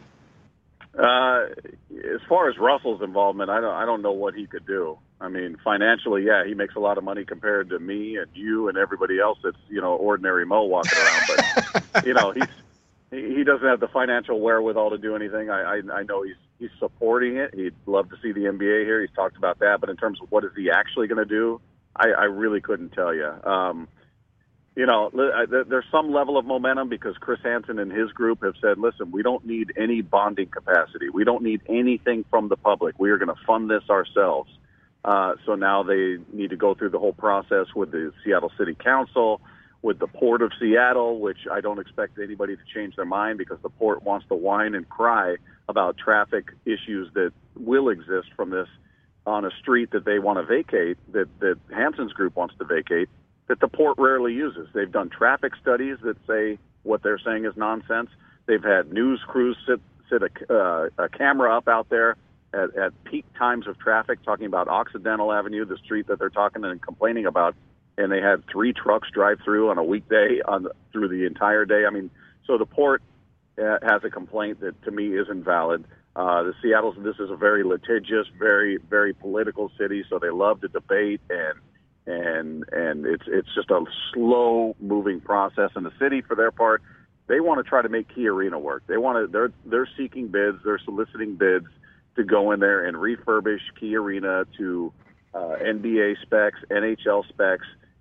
Uh, as far as Russell's involvement, I don't, I don't know what he could do. I mean, financially, yeah, he makes a lot of money compared to me and you and everybody else that's, you know, ordinary Mo walking around. But, you know, he's, he doesn't have the financial wherewithal to do anything. I, I, I know he's, he's supporting it. He'd love to see the N B A here. He's talked about that. But in terms of what is he actually going to do, I, I really couldn't tell you. Um, you know, there's some level of momentum because Chris Hansen and his group have said, listen, we don't need any bonding capacity. We don't need anything from the public. We are going to fund this ourselves. Uh, so now they need to go through the whole process with the Seattle City Council, with the Port of Seattle, which I don't expect anybody to change their mind because the Port wants to whine and cry about traffic issues that will exist from this on a street that they want to vacate, that, that Hansen's group wants to vacate, that the Port rarely uses. They've done traffic studies that say what they're saying is nonsense. They've had news crews sit, sit a, uh, a camera up out there at, at peak times of traffic talking about Occidental Avenue, the street that they're talking and complaining about, and they had three trucks drive through on a weekday on the, through the entire day. I mean, so the Port uh, has a complaint that to me isn't valid. Uh, the Seattle's, this is a very litigious, very, very political city, so they love to debate, and and and it's it's just a slow moving process in the city. For their part, they want to try to make Key Arena work. They want to they're they're seeking bids, they're soliciting bids to go in there and refurbish Key Arena to uh, N B A specs, N H L specs,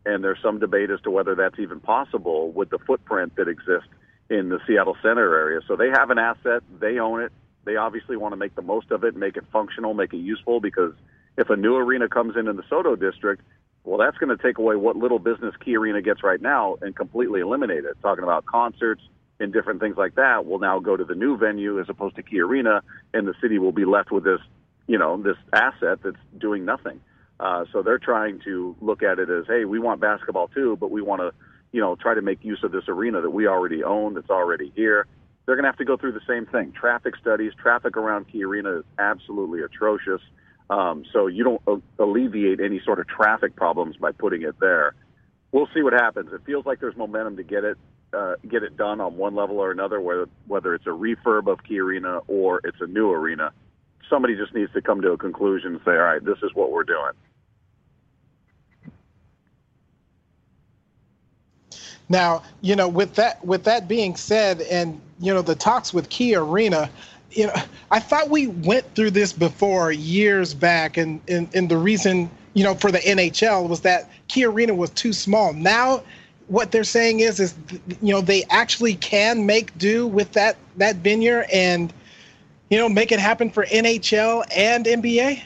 and there's some debate as to whether that's even possible with the footprint that exists in the Seattle Center area. So they have an asset. They own it. They obviously want to make the most of it, make it functional, make it useful, because if a new arena comes in in the SoDo district, well, that's going to take away what little business Key Arena gets right now and completely eliminate it. Talking about concerts and different things like that will now go to the new venue as opposed to Key Arena, and the city will be left with this, you know, this asset that's doing nothing. Uh, so they're trying to look at it as, hey, we want basketball too, but we want to, you know, try to make use of this arena that we already own, that's already here. They're going to have to go through the same thing. Traffic studies, traffic around Key Arena is absolutely atrocious. Um, so you don't uh, alleviate any sort of traffic problems by putting it there. We'll see what happens. It feels like there's momentum to get it uh, get it done on one level or another, whether, whether it's a refurb of Key Arena or it's a new arena. Somebody just needs to come to a conclusion and say, all right, this is what we're doing. Now, you know, with that with that being said, and, you know, the talks with Key Arena, you know, I thought we went through this before years back, and, and, and the reason, you know, for the N H L was that Key Arena was too small. Now what they're saying is, is, you know, they actually can make do with that, that venue and, you know, make it happen for N H L and N B A?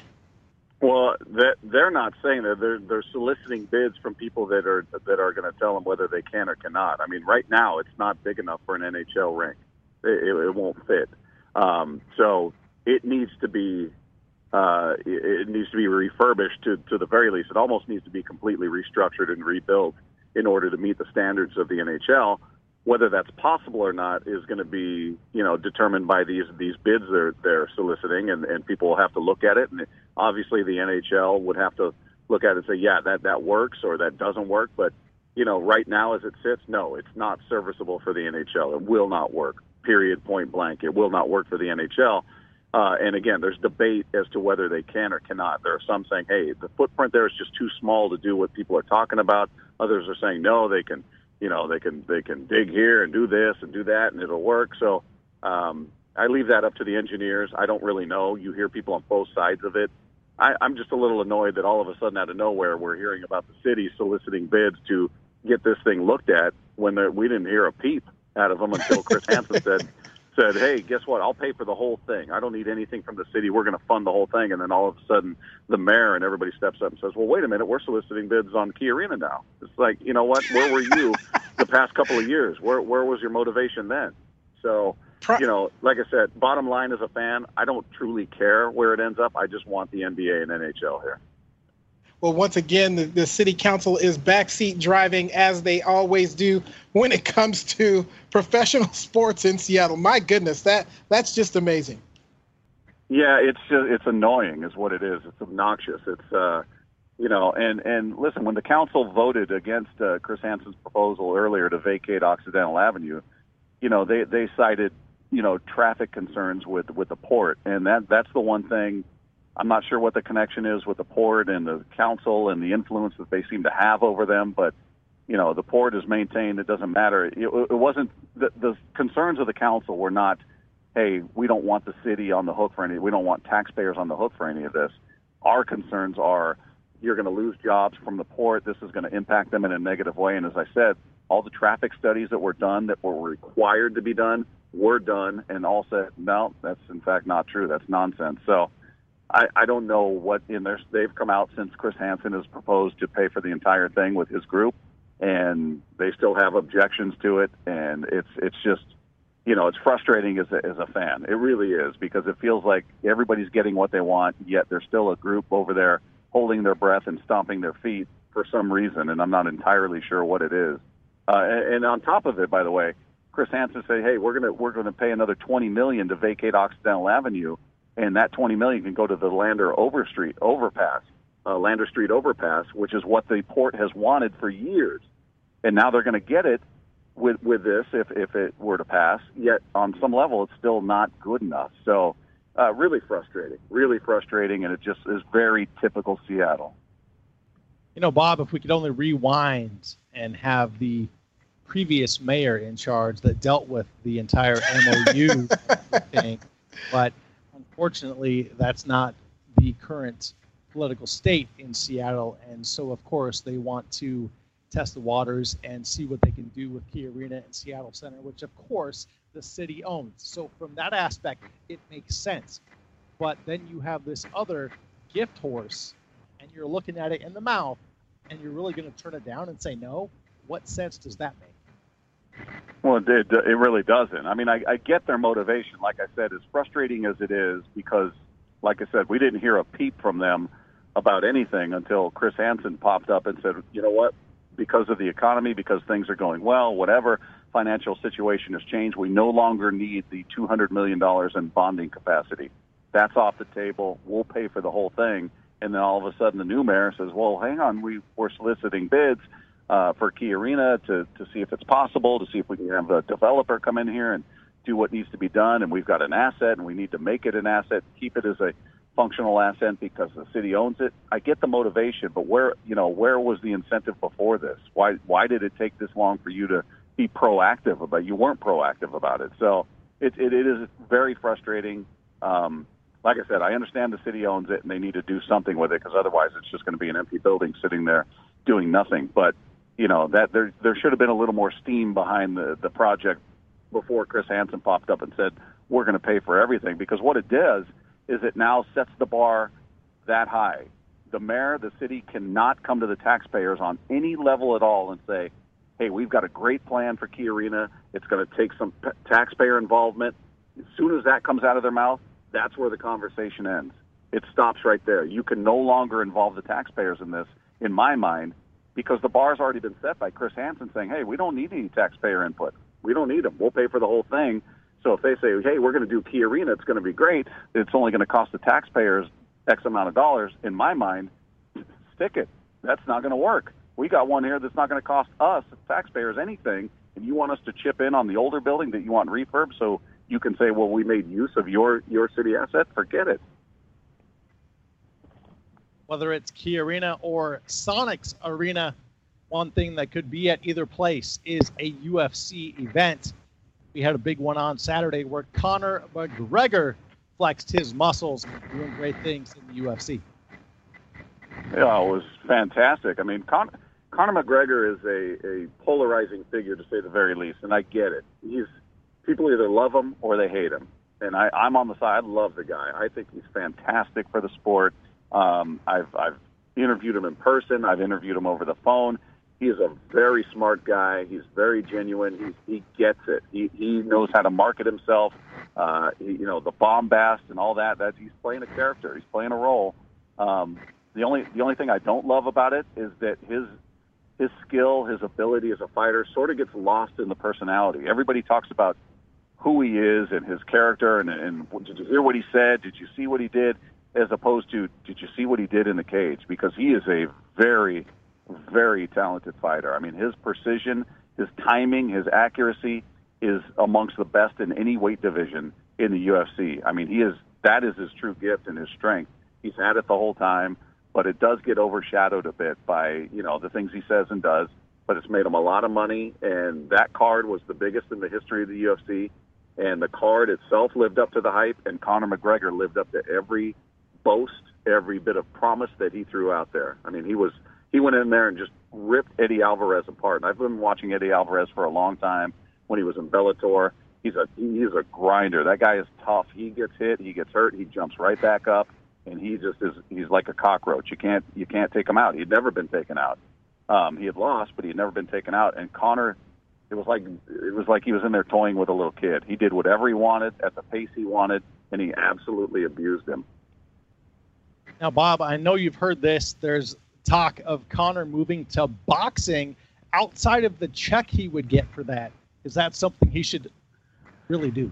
Well, they're not saying that. They're they're soliciting bids from people that are that are going to tell them whether they can or cannot. I mean, right now it's not big enough for an N H L rink. It, it, it won't fit. Um, so it needs to be uh, it needs to be refurbished to to the very least. It almost needs to be completely restructured and rebuilt in order to meet the standards of the N H L. Whether that's possible or not is going to be, you know, determined by these these bids they're they're soliciting, and, and people will have to look at it. And obviously, the N H L would have to look at it and say, yeah, that that works or that doesn't work. But, you know, right now as it sits, no, it's not serviceable for the N H L. It will not work. Period. Point blank. It will not work for the N H L. Uh, and again, there's debate as to whether they can or cannot. There are some saying, hey, the footprint there is just too small to do what people are talking about. Others are saying, no, they can. You know, they can they can dig here and do this and do that, and it'll work. So um, I leave that up to the engineers. I don't really know. You hear people on both sides of it. I, I'm just a little annoyed that all of a sudden, out of nowhere, we're hearing about the city soliciting bids to get this thing looked at when we didn't hear a peep out of them until Chris Hansen said, said, hey, guess what? I'll pay for the whole thing. I don't need anything from the city. We're going to fund the whole thing. And then all of a sudden, the mayor and everybody steps up and says, well, wait a minute, we're soliciting bids on Key Arena now. It's like, you know what? Where were you the past couple of years? Where where was your motivation then? So, you know, like I said, bottom line as a fan, I don't truly care where it ends up. I just want the N B A and N H L here. Well, once again, the, the city council is backseat driving, as they always do when it comes to professional sports in Seattle. My goodness, that that's just amazing. Yeah, it's just, it's annoying is what it is. It's obnoxious. It's, uh, you know, and, and listen, when the council voted against uh, Chris Hansen's proposal earlier to vacate Occidental Avenue, you know, they, they cited, you know, traffic concerns with, with the port. And that that's the one thing. I'm not sure what the connection is with the port and the council and the influence that they seem to have over them, but, you know, the port is maintained. It doesn't matter. It, it wasn't the, the concerns of the council were not, hey, we don't want the city on the hook for any, we don't want taxpayers on the hook for any of this. Our concerns are you're going to lose jobs from the port. This is going to impact them in a negative way. And as I said, all the traffic studies that were done that were required to be done were done, and all said, no, that's in fact not true. That's nonsense. So, I, I don't know what in there. They've come out since Chris Hansen has proposed to pay for the entire thing with his group, and they still have objections to it. And it's it's just, you know, it's frustrating as a, as a fan. It really is, because it feels like everybody's getting what they want, yet there's still a group over there holding their breath and stomping their feet for some reason, and I'm not entirely sure what it is. Uh, and, and on top of it, by the way, Chris Hansen said, "Hey, we're gonna we're gonna pay another twenty million dollars to vacate Occidental Avenue." And that twenty million dollars can go to the Lander Overstreet overpass, uh, Lander Street overpass, which is what the port has wanted for years. And now they're going to get it with with this if, if it were to pass. Yet on some level, it's still not good enough. So uh, really frustrating, really frustrating, and it just is very typical Seattle. You know, Bob, if we could only rewind and have the previous mayor in charge that dealt with the entire M O U thing, but unfortunately, that's not the current political state in Seattle, and so, of course, they want to test the waters and see what they can do with Key Arena and Seattle Center, which, of course, the city owns. So from that aspect, it makes sense. But then you have this other gift horse, and you're looking at it in the mouth, and you're really going to turn it down and say no? What sense does that make? Well, it, it really doesn't. I mean, I, I get their motivation. Like I said, as frustrating as it is, because, like I said, we didn't hear a peep from them about anything until Chris Hansen popped up and said, you know what, because of the economy, because things are going well, whatever financial situation has changed, we no longer need the two hundred million dollars in bonding capacity. That's off the table. We'll pay for the whole thing. And then all of a sudden the new mayor says, well, hang on, we, we're soliciting bids uh, for Key Arena to, to see if it's possible, to see if we can have a developer come in here and do what needs to be done. And we've got an asset, and we need to make it an asset, keep it as a functional asset because the city owns it. I get the motivation, but where, you know, where was the incentive before this? Why, why did it take this long for you to be proactive about it? You weren't proactive about it. So it, it, it is very frustrating. Um, like I said, I understand the city owns it and they need to do something with it because otherwise it's just going to be an empty building sitting there doing nothing. But, you know, that there, there should have been a little more steam behind the, the project before Chris Hansen popped up and said, we're going to pay for everything, because what it does is it now sets the bar that high. The mayor, the city cannot come to the taxpayers on any level at all and say, hey, we've got a great plan for Key Arena. It's going to take some p- taxpayer involvement. As soon as that comes out of their mouth, that's where the conversation ends. It stops right there. You can no longer involve the taxpayers in this, in my mind, because the bar's already been set by Chris Hansen saying, hey, we don't need any taxpayer input. We don't need them. We'll pay for the whole thing. So if they say, hey, we're going to do Key Arena, it's going to be great, it's only going to cost the taxpayers X amount of dollars, in my mind, stick it. That's not going to work. We got one here that's not going to cost us, taxpayers, anything, and you want us to chip in on the older building that you want refurb so you can say, well, we made use of your, your city asset? Forget it. Whether it's Key Arena or Sonic's Arena, one thing that could be at either place is a U F C event. We had a big one on Saturday where Conor McGregor flexed his muscles, doing great things in the U F C. Yeah, it was fantastic. I mean, Con- Conor McGregor is a, a polarizing figure, to say the very least, and I get it. He's people either love him or they hate him, and I, I'm on the side. I love the guy. I think he's fantastic for the sport. Um, I've, I've interviewed him in person. I've interviewed him over the phone. He is a very smart guy. He's very genuine. He he gets it. He he knows how to market himself. Uh, he, you know, the bombast and all that. That he's playing a character. He's playing a role. Um, the only the only thing I don't love about it is that his his skill, his ability as a fighter, sort of gets lost in the personality. Everybody talks about who he is and his character, and and did you hear what he said? Did you see what he did? As opposed to, did you see what he did in the cage? Because he is a very, very talented fighter. I mean, his precision, his timing, his accuracy is amongst the best in any weight division in the U F C. I mean, he is that is his true gift and his strength. He's had it the whole time, but it does get overshadowed a bit by, you know, the things he says and does. But it's made him a lot of money, and that card was the biggest in the history of the U F C. And the card itself lived up to the hype, and Conor McGregor lived up to every boast, every bit of promise that he threw out there. I mean, he was he went in there and just ripped Eddie Alvarez apart. And I've been watching Eddie Alvarez for a long time. When he was in Bellator, he's a he's a grinder. That guy is tough. He gets hit, he gets hurt, he jumps right back up, and he just is he's like a cockroach. You can't you can't take him out. He'd never been taken out. Um, he had lost, but he had never been taken out. And Conor, it was like it was like he was in there toying with a little kid. He did whatever he wanted at the pace he wanted, and he absolutely abused him. Now, Bob, I know you've heard this. There's talk of Conor moving to boxing outside of the check he would get for that. Is that something he should really do?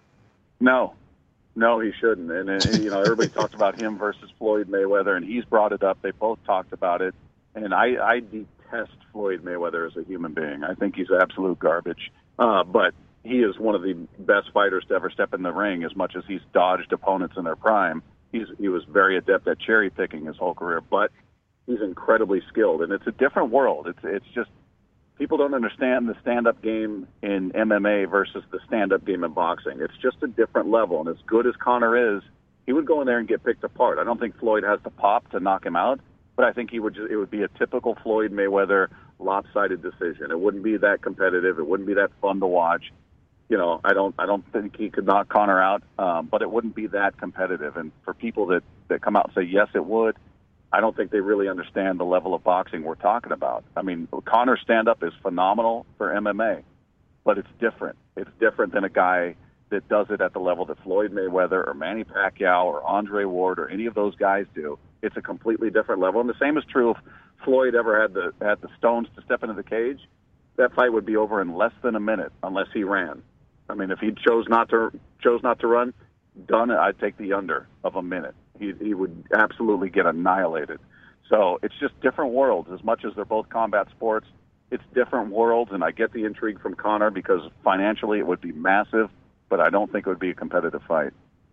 No. No, he shouldn't. And, and you know, everybody talked about him versus Floyd Mayweather, and he's brought it up. They both talked about it. And I, I detest Floyd Mayweather as a human being. I think he's absolute garbage. Uh, but he is one of the best fighters to ever step in the ring, as much as he's dodged opponents in their prime. He's, he was very adept at cherry picking his whole career, but he's incredibly skilled, and it's a different world. It's it's just people don't understand the stand-up game in M M A versus the stand-up game in boxing. It's just a different level, and as good as Conor is, he would go in there and get picked apart. I don't think Floyd has the pop to knock him out, but I think he would. Just, it would be a typical Floyd Mayweather lopsided decision. It wouldn't be that competitive. It wouldn't be that fun to watch. You know, I don't I don't think he could knock Conor out, um, but it wouldn't be that competitive. And for people that, that come out and say, yes, it would, I don't think they really understand the level of boxing we're talking about. I mean, Conor's stand-up is phenomenal for M M A, but it's different. It's different than a guy that does it at the level that Floyd Mayweather or Manny Pacquiao or Andre Ward or any of those guys do. It's a completely different level. And the same is true if Floyd ever had the had the stones to step into the cage. That fight would be over in less than a minute unless he ran. I mean, if he chose not to chose not to run, done it. I'd take the under of a minute. He he would absolutely get annihilated. So it's just different worlds. As much as they're both combat sports, it's different worlds. And I get the intrigue from Conor because financially it would be massive, but I don't think it would be a competitive fight.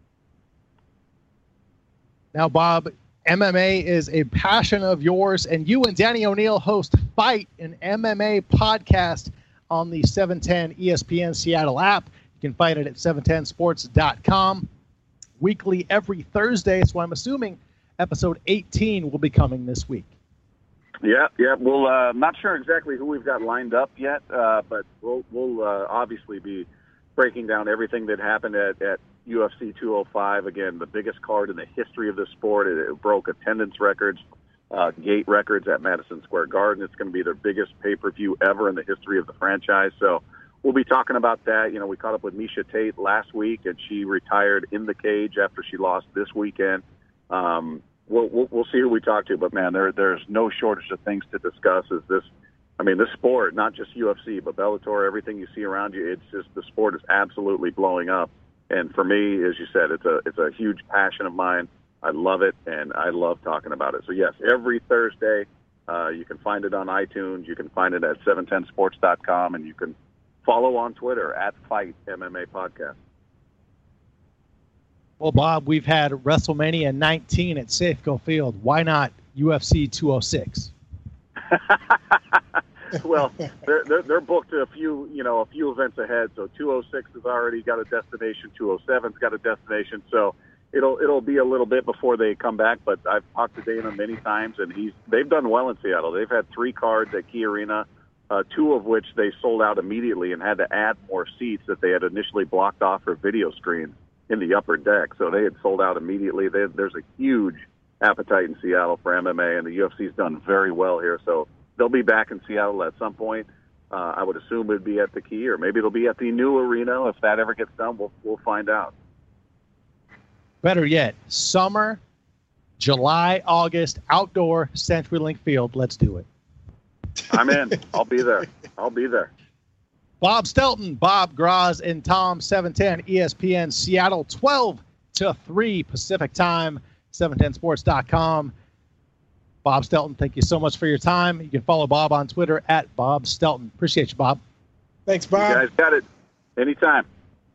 Now, Bob, M M A is a passion of yours, and you and Danny O'Neill host Fight, an M M A podcast on the seven ten E S P N Seattle app. You can find it at seven ten sports dot com. Weekly every Thursday, so I'm assuming episode eighteen will be coming this week. Yeah, yeah. We'll uh, not sure exactly who we've got lined up yet, uh, but we'll we'll uh, obviously be breaking down everything that happened at, at U F C two oh five. Again, the biggest card in the history of the sport. It, it broke attendance records, uh, gate records at Madison Square Garden. It's going to be their biggest pay-per-view ever in the history of the franchise. So we'll be talking about that. You know, we caught up with Miesha Tate last week, and she retired in the cage after she lost this weekend. Um, we'll, we'll we'll see who we talk to, but man, there there's no shortage of things to discuss. Is this? I mean, this sport, not just U F C, but Bellator, everything you see around you, it's just the sport is absolutely blowing up. And for me, as you said, it's a it's a huge passion of mine. I love it, and I love talking about it. So, yes, every Thursday, uh, you can find it on iTunes. You can find it at seven ten sports dot com, and you can follow on Twitter at Fight M M A Podcast. Well, Bob, we've had WrestleMania nineteen at Safeco Field. Why not U F C two oh six? Well, they're, they're they're booked a few, you know, a few events ahead. So two oh six has already got a destination. two oh seven's got a destination. So it'll it'll be a little bit before they come back. But I've talked to Dana many times, and he's they've done well in Seattle. They've had three cards at Key Arena, uh, two of which they sold out immediately and had to add more seats that they had initially blocked off for video screens in the upper deck. So they had sold out immediately. They, there's a huge appetite in Seattle for M M A, and the U F C's done very well here. So they'll be back in Seattle at some point. Uh, I would assume it'd be at the Key, or maybe it'll be at the new arena. If that ever gets done, we'll we'll find out. Better yet, summer, July, August, outdoor, CenturyLink Field. Let's do it. I'm in. I'll be there. I'll be there. Bob Stelton, Bob Graz, and Tom, seven ten E S P N Seattle, twelve to three Pacific time, seven ten sports dot com. Bob Stelton, thank you so much for your time. You can follow Bob on Twitter at Bob Stelton. Appreciate you, Bob. Thanks, Bob. You guys got it. Anytime.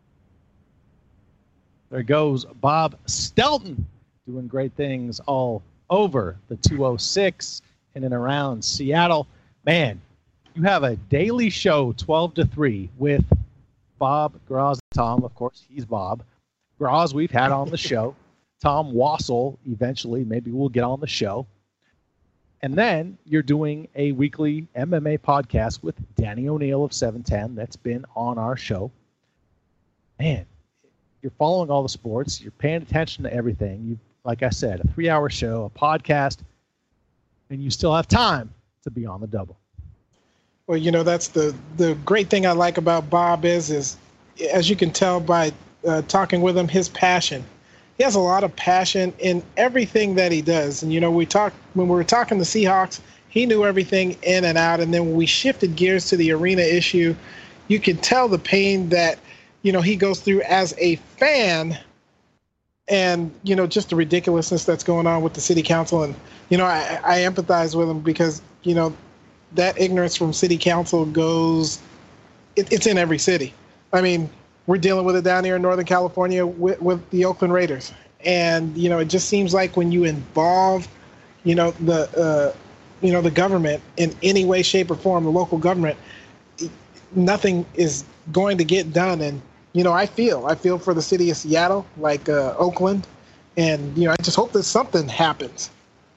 There goes Bob Stelton, doing great things all over the two oh six in and around Seattle. Man, you have a daily show, twelve to three, with Bob, Graz, and Tom. Of course, he's Bob. Graz, we've had on the show. Tom Wassel, eventually, maybe we'll get on the show. And then you're doing a weekly M M A podcast with Danny O'Neill of seven ten. That's been on our show. Man, you're following all the sports. You're paying attention to everything. You, like I said, a three-hour show, a podcast, and you still have time to be on the double. Well, you know, that's the, the great thing I like about Bob is, is as you can tell by uh, talking with him, his passion. He has a lot of passion in everything that he does. And, you know, we talked when we were talking the Seahawks, he knew everything in and out. And then when we shifted gears to the arena issue, you can tell the pain that, you know, he goes through as a fan and, you know, just the ridiculousness that's going on with the city council. And, you know, I, I empathize with him because, you know, that ignorance from city council goes, it, it's in every city. I mean, we're dealing with it down here in Northern California with, with the Oakland Raiders. And, you know, it just seems like when you involve, you know, the, uh, you know, the government in any way, shape, or form, the local government, nothing is going to get done. And, you know, I feel, I feel for the city of Seattle, like uh, Oakland. And, you know, I just hope that something happens.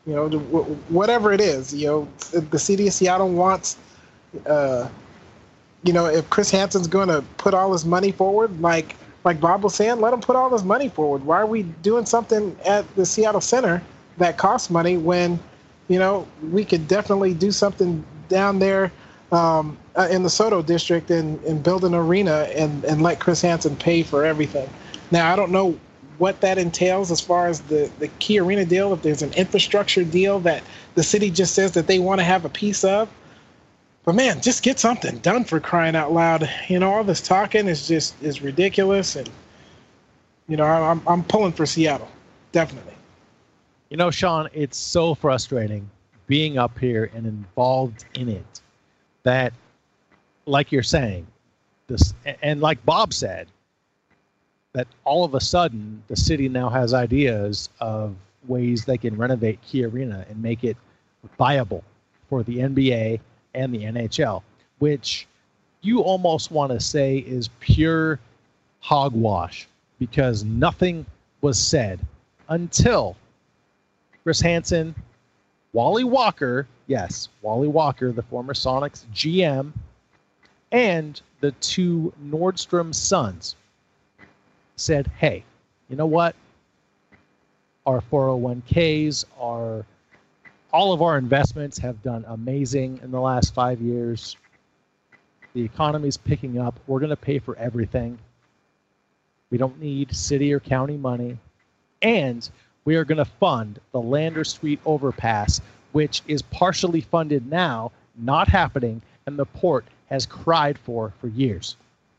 You know, whatever it is, you know, the city of Seattle wants, uh, you know, if Chris Hansen's going to put all his money forward, like like Bob was saying, let him put all his money forward. Why are we doing something at the Seattle Center that costs money when, you know, we could definitely do something down there um, uh, in the Soto district and, and build an arena and, and let Chris Hansen pay for everything. Now, I don't know what that entails as far as the, the Key Arena deal, if there's an infrastructure deal that the city just says that they want to have a piece of. But man, just get something done, for crying out loud. You know, all this talking is just is ridiculous, and you know, I'm I'm pulling for Seattle, definitely. You know, Sean, it's so frustrating being up here and involved in it that, like you're saying, this and like Bob said, that all of a sudden the city now has ideas of ways they can renovate Key Arena and make it viable for the N B A and the N H L, which you almost want to say is pure hogwash, because nothing was said until Chris Hansen, Wally Walker, yes, Wally Walker, the former Sonics G M, and the two Nordstrom sons said, hey, you know what? Our four oh one k's, our all of our investments have done amazing in the last five years. The economy's picking up. We're going to pay for everything. We don't need city or county money. And we are going to fund the Lander Street overpass, which is partially funded now, not happening, and the port has cried for for years.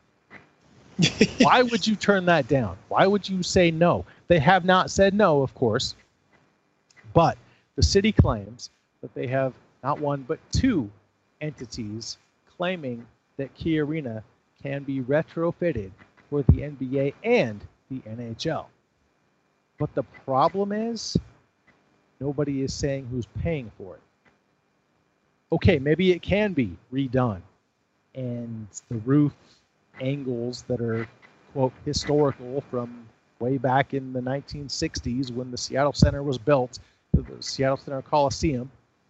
Why would you turn that down? Why would you say no? They have not said no, of course. But the city claims that they have not one but two entities claiming that Key Arena can be retrofitted for the N B A and the N H L. But the problem is, nobody is saying who's paying for it. Okay, maybe it can be redone, and the roof angles that are, quote, historical from way back in the nineteen sixties when the Seattle Center was built, the Seattle Center Coliseum.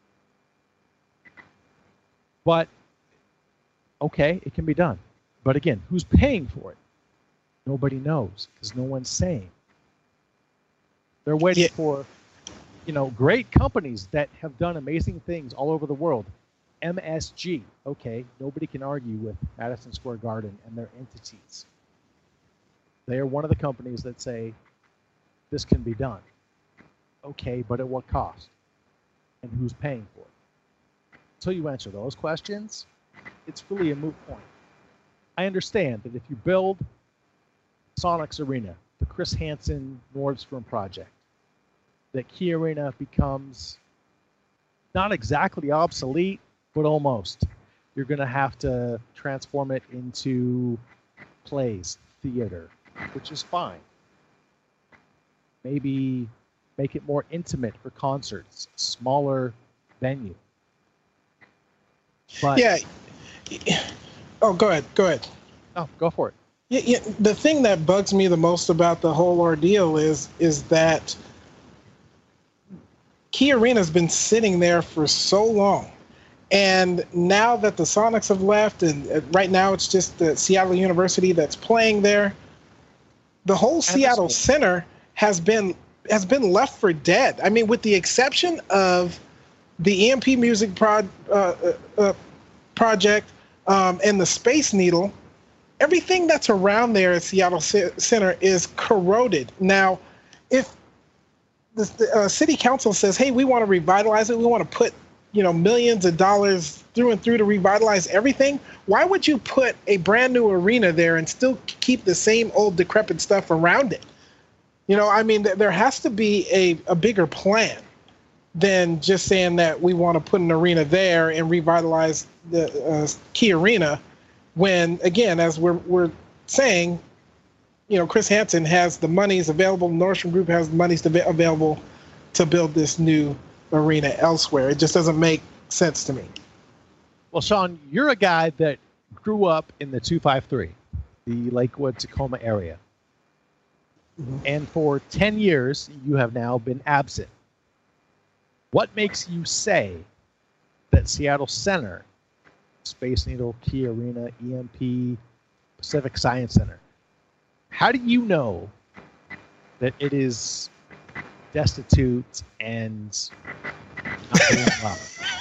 But, okay, it can be done. But again, who's paying for it? Nobody knows, because no one's saying. They're waiting yeah. for, you know, great companies that have done amazing things all over the world. M S G, okay, nobody can argue with Madison Square Garden and their entities. They are one of the companies that say this can be done. Okay, but at what cost? And who's paying for it? Until you answer those questions, it's really a moot point. I understand that if you build Sonics Arena, the Chris Hansen Nordstrom project, that Key Arena becomes not exactly obsolete, but almost. You're going to have to transform it into plays, theater, which is fine. Maybe make it more intimate for concerts, smaller venue. But, yeah. Oh, go ahead. Go ahead. Oh, go for it. Yeah, yeah. The thing that bugs me the most about the whole ordeal is is that Key Arena's been sitting there for so long. And now that the Sonics have left, and right now it's just the Seattle University that's playing there, the whole Seattle Center has been has been left for dead. I mean, with the exception of the E M P Music Pro, uh, uh, project um, and the Space Needle, everything that's around there at Seattle C- Center is corroded. Now, if the, the uh, city council says, hey, we want to revitalize it, we want to put you know, millions of dollars through and through to revitalize everything, why would you put a brand new arena there and still keep the same old decrepit stuff around it? You know, I mean, th- there has to be a, a bigger plan than just saying that we want to put an arena there and revitalize the uh, Key Arena when, again, as we're we're saying, you know, Chris Hansen has the monies available, Nordstrom Group has the monies to available to build this new arena elsewhere. It just doesn't make sense to me. Well, Sean, you're a guy that grew up in the two five three, the Lakewood, Tacoma area. Mm-hmm. And for ten years, you have now been absent. What makes you say that Seattle Center, Space Needle, Key Arena, E M P, Pacific Science Center, how do you know that it is destitute and not doing well?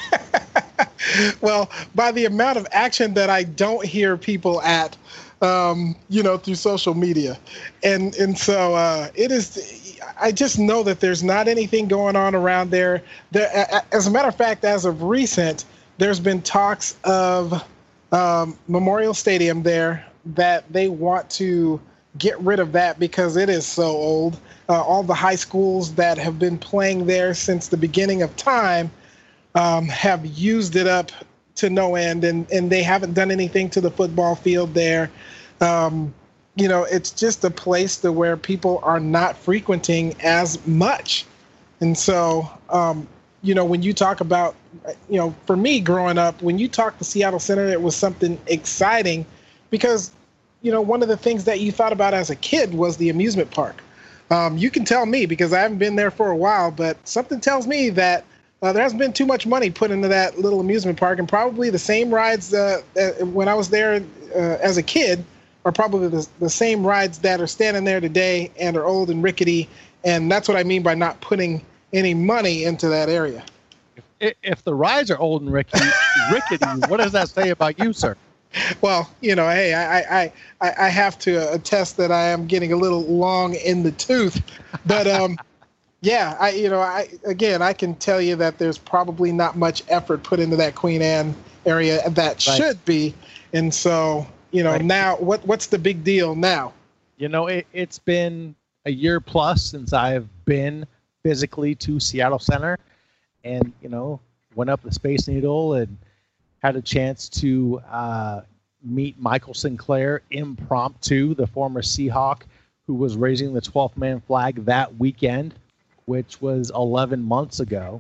Well, by the amount of action that I don't hear people at, um, you know, through social media. And and so uh, it is, I just know that there's not anything going on around there. there. As a matter of fact, as of recent, there's been talks of um, Memorial Stadium there that they want to get rid of that because it is so old. Uh, all the high schools that have been playing there since the beginning of time um, have used it up to no end, and, and they haven't done anything to the football field there. Um, you know, it's just a place to where people are not frequenting as much. And so, um, you know, when you talk about, you know, for me growing up, when you talk to Seattle Center, it was something exciting because, you know, one of the things that you thought about as a kid was the amusement park. Um, you can tell me because I haven't been there for a while, but something tells me that uh, there hasn't been too much money put into that little amusement park, and probably the same rides uh, uh, when I was there uh, as a kid are probably the, the same rides that are standing there today and are old and rickety, and that's what I mean by not putting any money into that area. If, if the rides are old and rickety, rickety, what does that say about you, sir? Well, you know, hey, I, I, I, I have to attest that I am getting a little long in the tooth, but um, yeah, I, you know, I again, I can tell you that there's probably not much effort put into that Queen Anne area that right. should be, and so you know, right. now what what's the big deal now? You know, it, it's been a year plus since I've been physically to Seattle Center, and you know, went up the Space Needle and had a chance to uh, meet Michael Sinclair impromptu, the former Seahawk, who was raising the twelfth man flag that weekend, which was eleven months ago.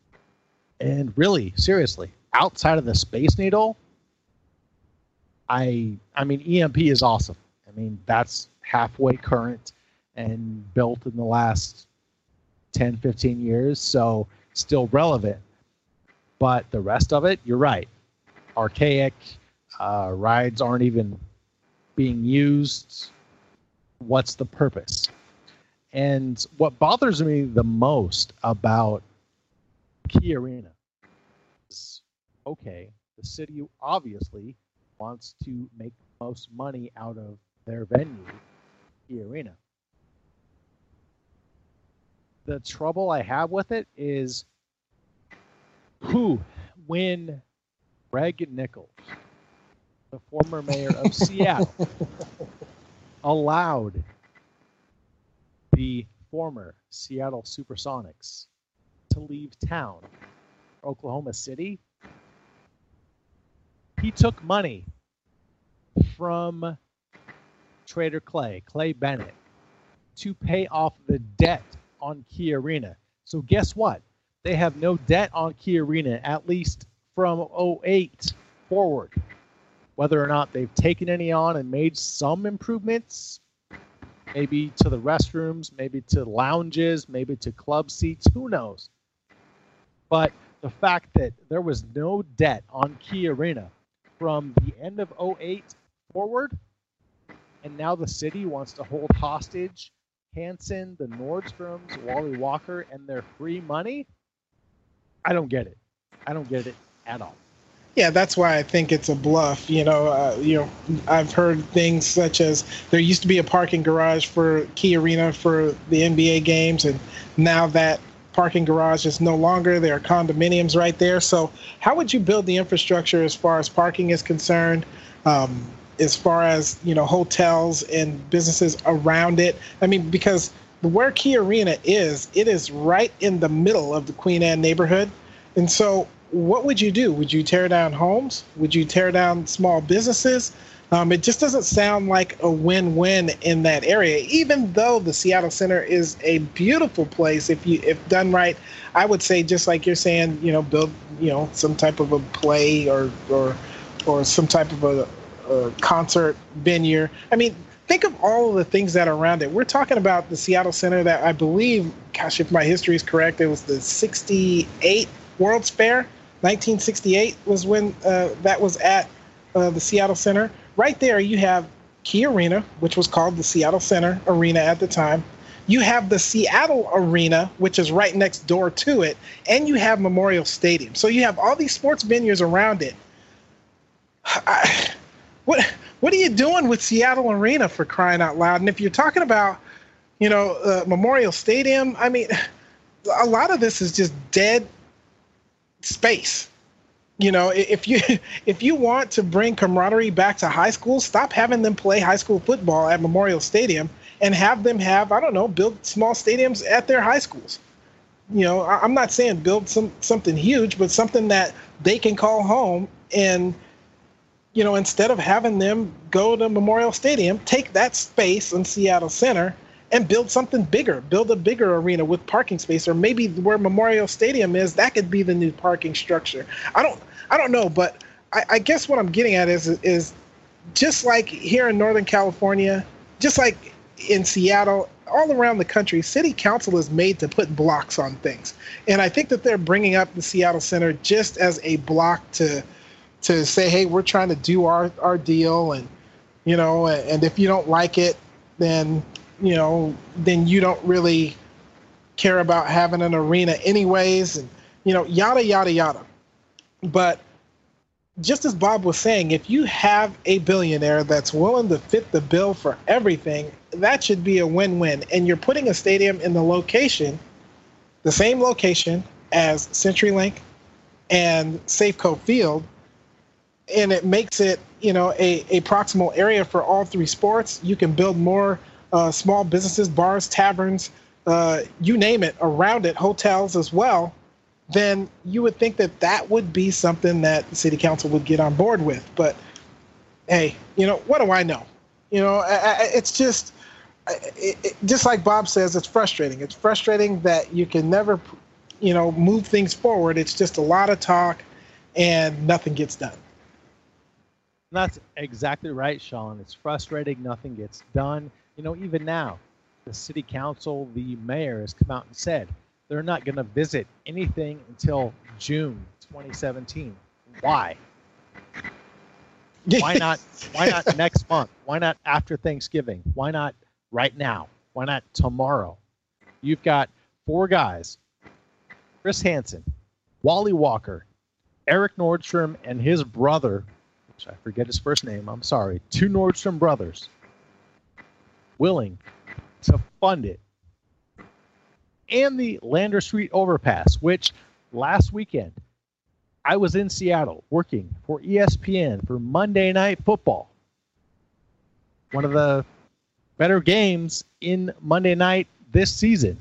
And really, seriously, outside of the Space Needle, I I mean, E M P is awesome. I mean, that's halfway current and built in the last ten, fifteen years, so still relevant. But the rest of it, you're right. Archaic, uh, rides aren't even being used. What's the purpose? And what bothers me the most about Key Arena is, okay, the city obviously wants to make the most money out of their venue, Key Arena. The trouble I have with it is who, when Greg Nichols, the former mayor of Seattle, allowed the former Seattle Supersonics to leave town, Oklahoma City, he took money from Trader Clay, Clay Bennett, to pay off the debt on Key Arena. So guess what? They have no debt on Key Arena, at least from oh eight forward. Whether or not they've taken any on and made some improvements, maybe to the restrooms, maybe to lounges, maybe to club seats, who knows? But the fact that there was no debt on Key Arena from the end of oh eight forward, and now the city wants to hold hostage Hanson, the Nordstroms, Wally Walker, and their free money, I don't get it. I don't get it at all. Yeah, that's why I think it's a bluff. You know, uh, you know, I've heard things such as there used to be a parking garage for Key Arena for the N B A games, and now that parking garage is no longer. There are condominiums right there. So how would you build the infrastructure as far as parking is concerned, um, as far as, you know, hotels and businesses around it? I mean, because where Key Arena is, it is right in the middle of the Queen Anne neighborhood. And so what would you do? Would you tear down homes? Would you tear down small businesses? Um, it just doesn't sound like a win-win in that area, even though the Seattle Center is a beautiful place. If you, if done right, I would say, just like you're saying, you know, build, you know, some type of a play or, or, or some type of a, a concert venue. I mean, think of all of the things that are around it. We're talking about the Seattle Center that I believe, gosh, if my history is correct, it was the sixty-eight World's Fair. nineteen sixty-eight was when uh, that was at uh, the Seattle Center. Right there, you have Key Arena, which was called the Seattle Center Arena at the time. You have the Seattle Arena, which is right next door to it, and you have Memorial Stadium. So you have all these sports venues around it. I, what what are you doing with Seattle Arena, for crying out loud? And if you're talking about, you know, uh, Memorial Stadium, I mean, a lot of this is just dead space. You know, if you if you want to bring camaraderie back to high school, stop having them play high school football at Memorial Stadium and have them have, I don't know, build small stadiums at their high schools. You know, I'm not saying build some something huge, but something that they can call home. And, you know, instead of having them go to Memorial Stadium, take that space in Seattle Center and build something bigger, build a bigger arena with parking space, or maybe where Memorial Stadium is, that could be the new parking structure. I don't, I don't know, but I, I guess what I'm getting at is, is just like here in Northern California, just like in Seattle, all around the country, city council is made to put blocks on things. And I think that they're bringing up the Seattle Center just as a block to, to say, hey, we're trying to do our, our deal. And, you know, and if you don't like it, then, you know, then you don't really care about having an arena anyways, and, you know, yada, yada, yada. But just as Bob was saying, if you have a billionaire that's willing to fit the bill for everything, that should be a win-win. And you're putting a stadium in the location, the same location as CenturyLink and Safeco Field, and it makes it, you know, a, a proximal area for all three sports. You can build more uh, small businesses, bars, taverns, uh, you name it, around it, hotels as well. Then you would think that that would be something that the city council would get on board with. But, hey, you know, what do I know? You know, I, I, it's just, it, it, just like Bob says, it's frustrating. It's frustrating that you can never, you know, move things forward. It's just a lot of talk and nothing gets done. That's exactly right, Sean. It's frustrating. Nothing gets done. You know, even now, the city council, the mayor has come out and said they're not going to visit anything until June twenty seventeen. Why? Why not? Why not next month? Why not after Thanksgiving? Why not right now? Why not tomorrow? You've got four guys: Chris Hansen, Wally Walker, Eric Nordstrom, and his brother, which I forget his first name. I'm sorry. Two Nordstrom brothers willing to fund it. And the Lander Street overpass, which last weekend I was in Seattle working for E S P N for Monday Night Football. One of the better games in Monday night this season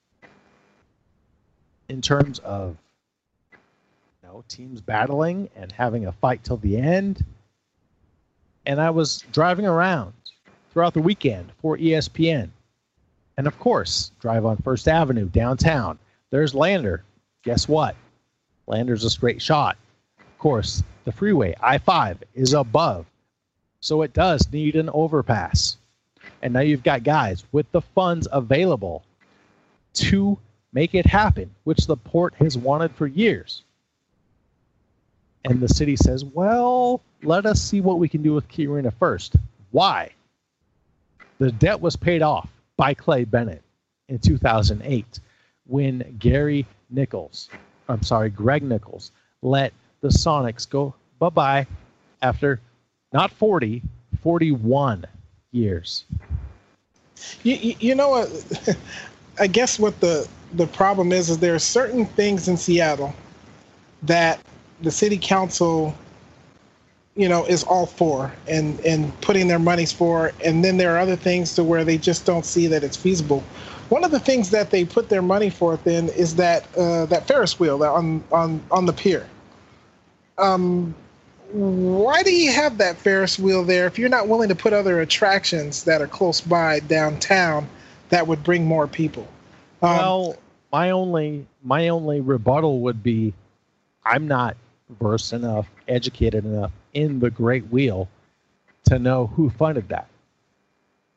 in terms of, you know, teams battling and having a fight till the end. And I was driving around throughout the weekend for E S P N. And, of course, drive on First Avenue downtown. There's Lander. Guess what? Lander's a straight shot. Of course, the freeway, I five, is above. So it does need an overpass. And now you've got guys with the funds available to make it happen, which the port has wanted for years. And the city says, well, let us see what we can do with Key Arena first. Why? The debt was paid off by Clay Bennett in two thousand eight when Gary Nichols, I'm sorry, Greg Nichols, let the Sonics go bye-bye after not forty, forty-one years. You, you, you know what? I guess what the, the problem is, is there are certain things in Seattle that the city council, you know, is all for and, and putting their monies for. And then there are other things to where they just don't see that it's feasible. One of the things that they put their money for then is that uh, that Ferris wheel on, on, on the pier. Um, why do you have that Ferris wheel there if you're not willing to put other attractions that are close by downtown that would bring more people? Um, well, my only my only rebuttal would be I'm not versed enough, educated enough in the Great Wheel to know who funded that.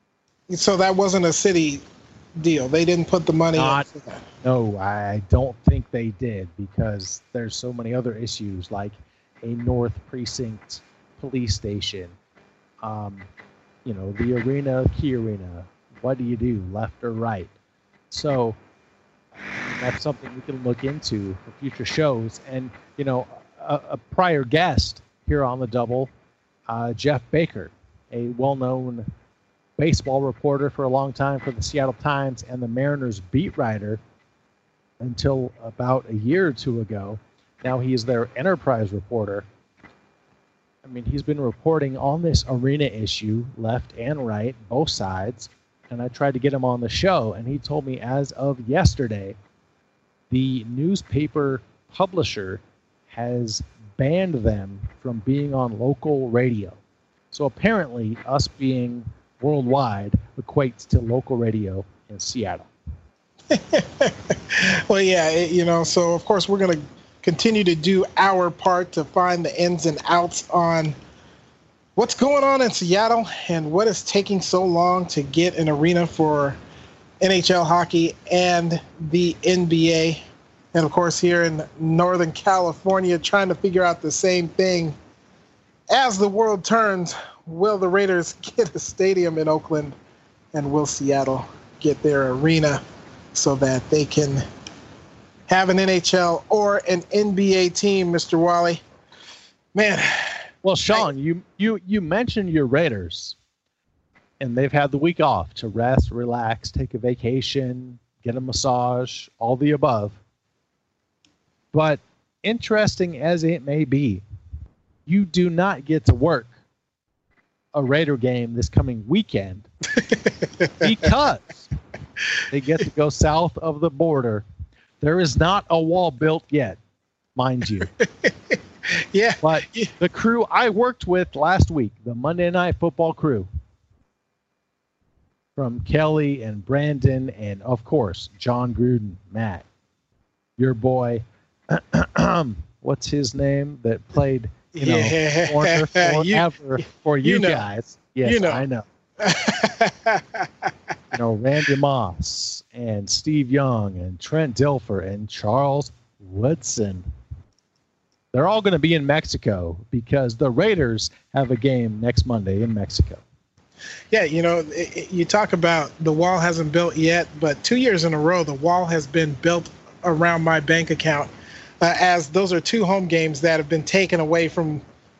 So that wasn't a city deal. They didn't put the money Not, in for that. No, I don't think they did, because there's so many other issues, like a North Precinct police station, um, you know, the arena, Key Arena. What do you do, left or right? So that's something we can look into for future shows. And, you know, a, a prior guest here on the Double, uh, Jeff Baker, a well-known baseball reporter for a long time for the Seattle Times and the Mariners beat writer until about a year or two ago. Now he is their enterprise reporter. I mean, he's been reporting on this arena issue, left and right, both sides. And I tried to get him on the show, and he told me as of yesterday, the newspaper publisher has banned them from being on local radio. So apparently, us being worldwide equates to local radio in Seattle. Well, yeah, it, you know, so of course we're going to continue to do our part to find the ins and outs on what's going on in Seattle and what is taking so long to get an arena for N H L hockey and the N B A. And of course here in Northern California, trying to figure out the same thing. As the world turns, will the Raiders get a stadium in Oakland, and will Seattle get their arena so that they can have an N H L or an N B A team, Mister Wally? Man. Well, Sean, I, you, you, you mentioned your Raiders, and they've had the week off to rest, relax, take a vacation, get a massage, all the above. But interesting as it may be, you do not get to work a Raider game this coming weekend because they get to go south of the border. There is not a wall built yet, mind you. Yeah. But the crew I worked with last week, the Monday Night Football crew, from Kelly and Brandon and, of course, John Gruden, Matt, your boy, what's his name that played – You know, yeah. corner forever you, for you, you know. guys. Yes, you know. I know. You know, Randy Moss and Steve Young and Trent Dilfer and Charles Woodson. They're all going to be in Mexico because the Raiders have a game next Monday in Mexico. Yeah, you know, it, it, you talk about the wall hasn't built yet, but two years in a row, the wall has been built around my bank account. Uh, as those are two home games that have been taken away from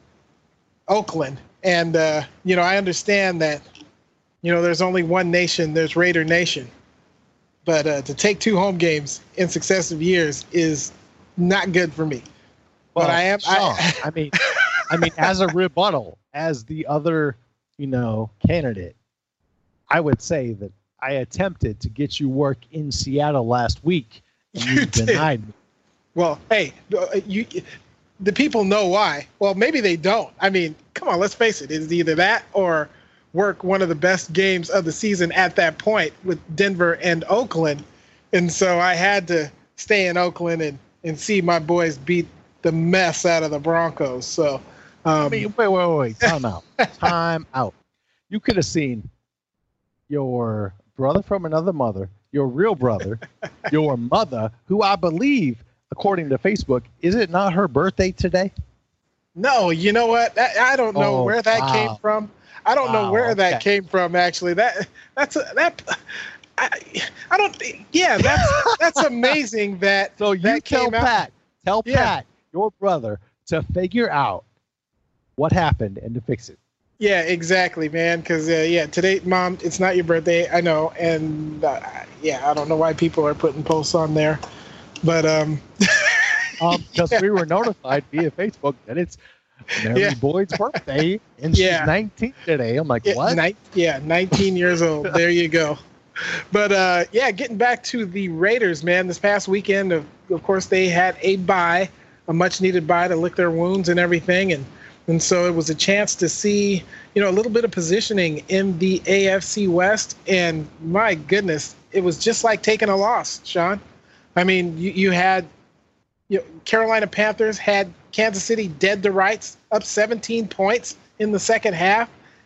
Oakland. And, uh, you know, I understand that, you know, there's only one nation, there's Raider Nation. But uh, to take two home games in successive years is not good for me. Well, but I am. Sean, I, I mean, I mean, as a rebuttal, as the other, you know, candidate, I would say that I attempted to get you work in Seattle last week, and you, you denied me. Well, hey, you, the people know why. Well, maybe they don't. I mean, come on, let's face it. It's either that or work one of the best games of the season at that point with Denver and Oakland. And so I had to stay in Oakland and, and see my boys beat the mess out of the Broncos. So, um, I mean, wait, wait, wait. Time out. Time out. You could have seen your brother from another mother, your real brother, your mother, who I believe, according to Facebook, is it not her birthday today? No, you know what? I, I don't know oh, where that wow. came from. I don't wow, know where okay. that came from. Actually, that that's a, that. I, I don't. Yeah, that's that's amazing. That so you that tell came Pat, out. tell Yeah. Pat, your brother, to figure out what happened and to fix it. Yeah, exactly, man. Because uh, yeah, today, Mom, it's not your birthday. I know, and uh, yeah, I don't know why people are putting posts on there, but um. Um, because yeah. we were notified via Facebook that it's Mary yeah. Boyd's birthday, and yeah. she's nineteen today. I'm like, yeah, what? Ni- yeah, nineteen years old. There you go. But, uh, yeah, getting back to the Raiders, man, this past weekend, of, of course, they had a bye, a much-needed bye to lick their wounds and everything, and, and so it was a chance to see, you know, a little bit of positioning in the A F C West, and my goodness, it was just like taking a loss, Sean. I mean, you, you had You know, Carolina Panthers had Kansas City dead to rights, up seventeen points in the second half.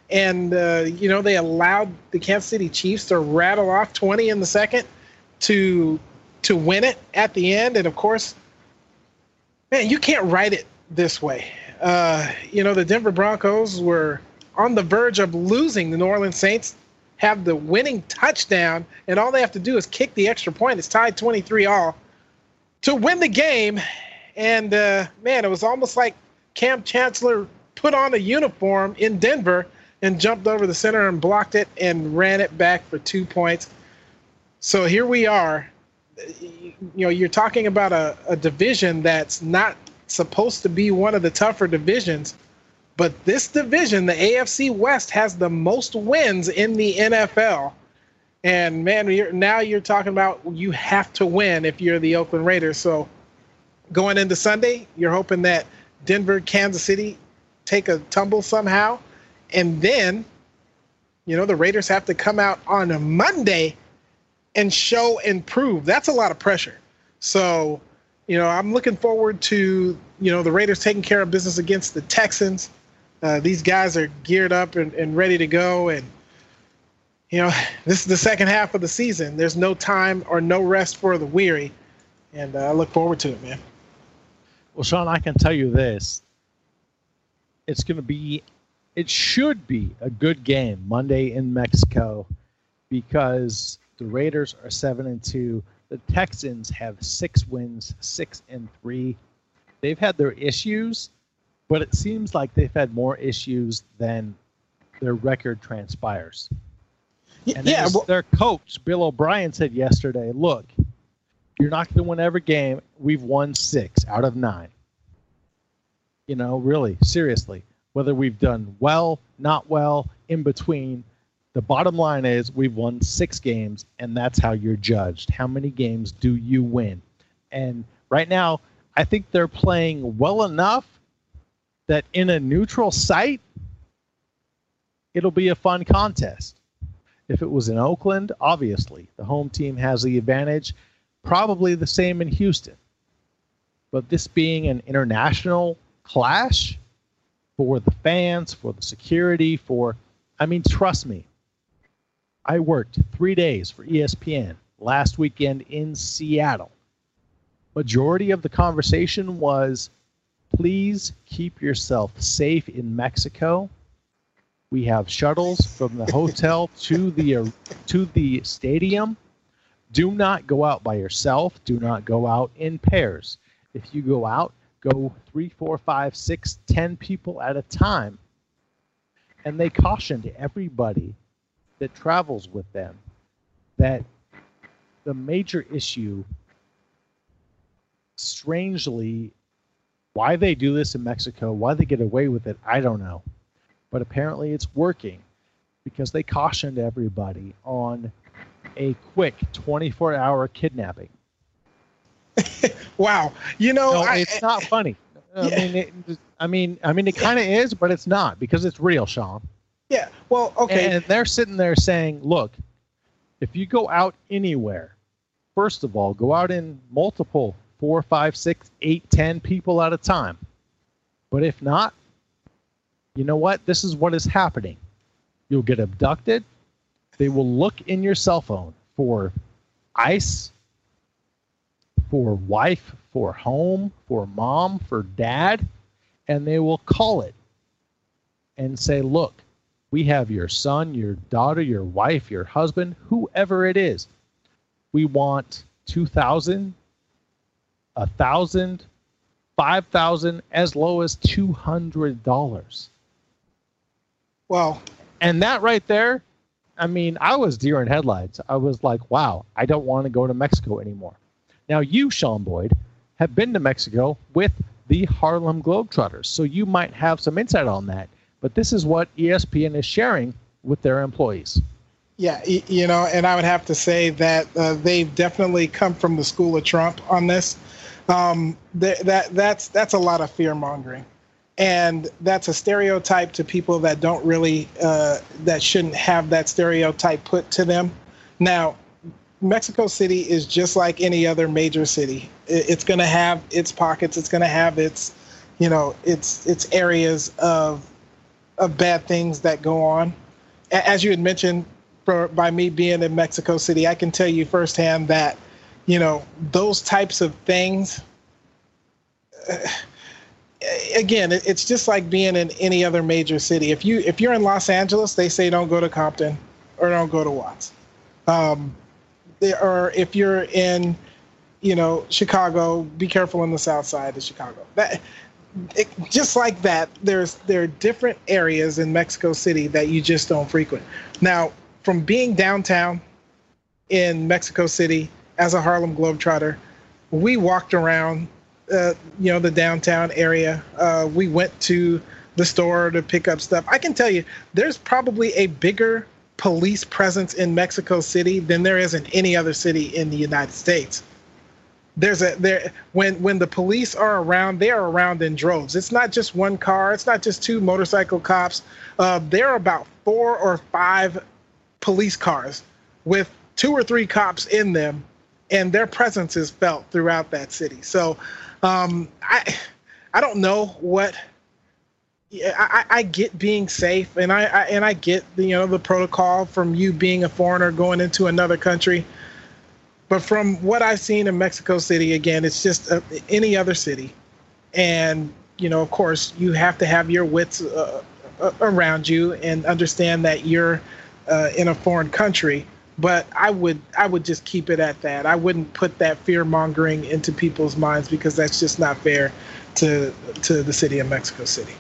And, uh, you know, they allowed the Kansas City Chiefs to rattle off twenty in the second to to win it at the end. And, of course, man, you can't write it this way. Uh, you know, the Denver Broncos were on the verge of losing. The New Orleans Saints have the winning touchdown, and all they have to do is kick the extra point. It's tied twenty-three all to win the game. And, uh, man, it was almost like Cam Chancellor put on a uniform in Denver and jumped over the center and blocked it and ran it back for two points. So here we are. You know, you're talking about a, a division that's not supposed to be one of the tougher divisions, but this division, the A F C West, has the most wins in the N F L. And, man, you're, now you're talking about you have to win if you're the Oakland Raiders. So going into Sunday, you're hoping that Denver, Kansas City take a tumble somehow. And then, you know, the Raiders have to come out on a Monday and show and prove. That's a lot of pressure. So, you know, I'm looking forward to, you know, the Raiders taking care of business against the Texans. Uh, these guys are geared up and, and ready to go. And, you know, this is the second half of the season. There's no time or no rest for the weary. And uh, I look forward to it, man. Well, Sean, I can tell you this. It's going to be, it should be a good game Monday in Mexico because the Raiders are seven and two. The Texans have six wins, six and three. They've had their issues, but it seems like they've had more issues than their record transpires. And yeah, well, their coach, Bill O'Brien, said yesterday, look, you're not going to win every game. We've won six out of nine. You know, really, seriously, whether we've done well, not well, in between, the bottom line is we've won six games, and that's how you're judged. How many games do you win? And right now, I think they're playing well enough that in a neutral site, it'll be a fun contest. If it was in Oakland, obviously, the home team has the advantage. Probably the same in Houston. But this being an international clash for the fans, for the security, for, I mean, trust me, I worked three days for E S P N last weekend in Seattle. Majority of the conversation was, please keep yourself safe in Mexico. We have shuttles from the hotel to the uh, to the stadium. Do not go out by yourself. Do not go out in pairs. If you go out, go three, four, five, six, ten people at a time. And they cautioned everybody that travels with them that the major issue, strangely, why they do this in Mexico, why they get away with it, I don't know. But apparently it's working because they cautioned everybody on a quick twenty-four hour kidnapping. Wow. You know, no, I, it's not funny. I yeah. mean, it, I mean, I mean, it kind of is, but it's not because it's real, Sean. Yeah. Well, okay. And they're sitting there saying, look, if you go out anywhere, first of all, go out in multiple four, five, six, eight, ten people at a time. But if not, you know what? This is what is happening. You'll get abducted. They will look in your cell phone for ICE, for wife, for home, for mom, for dad, and they will call it and say, look, we have your son, your daughter, your wife, your husband, whoever it is. We want two thousand dollars, one thousand dollars, five thousand dollars, as low as two hundred dollars. Well, and that right there, I mean, I was deer in headlights. I was like, wow, I don't want to go to Mexico anymore. Now, you, Sean Boyd, have been to Mexico with the Harlem Globetrotters, so you might have some insight on that. But this is what E S P N is sharing with their employees. Yeah, you know, and I would have to say that uh, they've definitely come from the school of Trump on this. Um, th- that that's that's a lot of fear mongering, and that's a stereotype to people that don't really uh, that shouldn't have that stereotype put to them. Now, Mexico City is just like any other major city. It's going to have its pockets. It's going to have its, you know, its its areas of of bad things that go on. As you had mentioned, for, by me being in Mexico City, I can tell you firsthand that, you know, those types of things, uh, again, it, it's just like being in any other major city. If you if you're in Los Angeles, they say don't go to Compton or don't go to Watts. Um, there, or if you're in, you know, Chicago, be careful on the south side of Chicago. That, it, just like that, there's there are different areas in Mexico City that you just don't frequent. Now, from being downtown in Mexico City as a Harlem Globetrotter, we walked around, uh, you know, the downtown area. Uh, we went to the store to pick up stuff. I can tell you, there's probably a bigger police presence in Mexico City than there is in any other city in the United States. There's a there when when the police are around, they are around in droves. It's not just one car. It's not just two motorcycle cops. Uh, there are about four or five police cars with two or three cops in them, and their presence is felt throughout that city. So um, I I don't know what. Yeah, I, I get being safe, and I, I and I get the, you know, the protocol from you being a foreigner going into another country. But from what I've seen in Mexico City, again, it's just uh, any other city. And, you know, of course, you have to have your wits uh, uh, around you and understand that you're uh, in a foreign country. But I would I would just keep it at that. I wouldn't put that fear mongering into people's minds, because that's just not fair to to the city of Mexico City.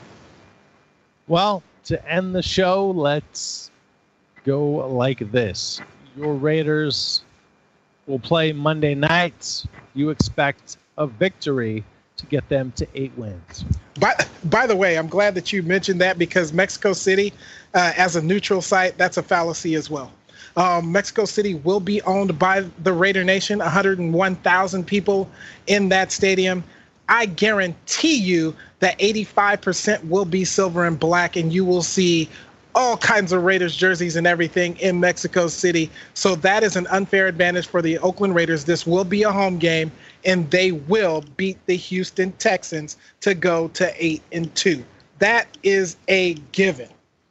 Well, to end the show, let's go like this. Your Raiders will play Monday nights. You expect a victory to get them to eight wins. By, by the way, I'm glad that you mentioned that, because Mexico City, uh, as a neutral site, that's a fallacy as well. Um, Mexico City will be owned by the Raider Nation, one hundred one thousand people in that stadium. I guarantee you that eighty-five percent will be silver and black, and you will see all kinds of Raiders jerseys and everything in Mexico City. So that is an unfair advantage for the Oakland Raiders. This will be a home game, and they will beat the Houston Texans to go to eight and two. That is a given.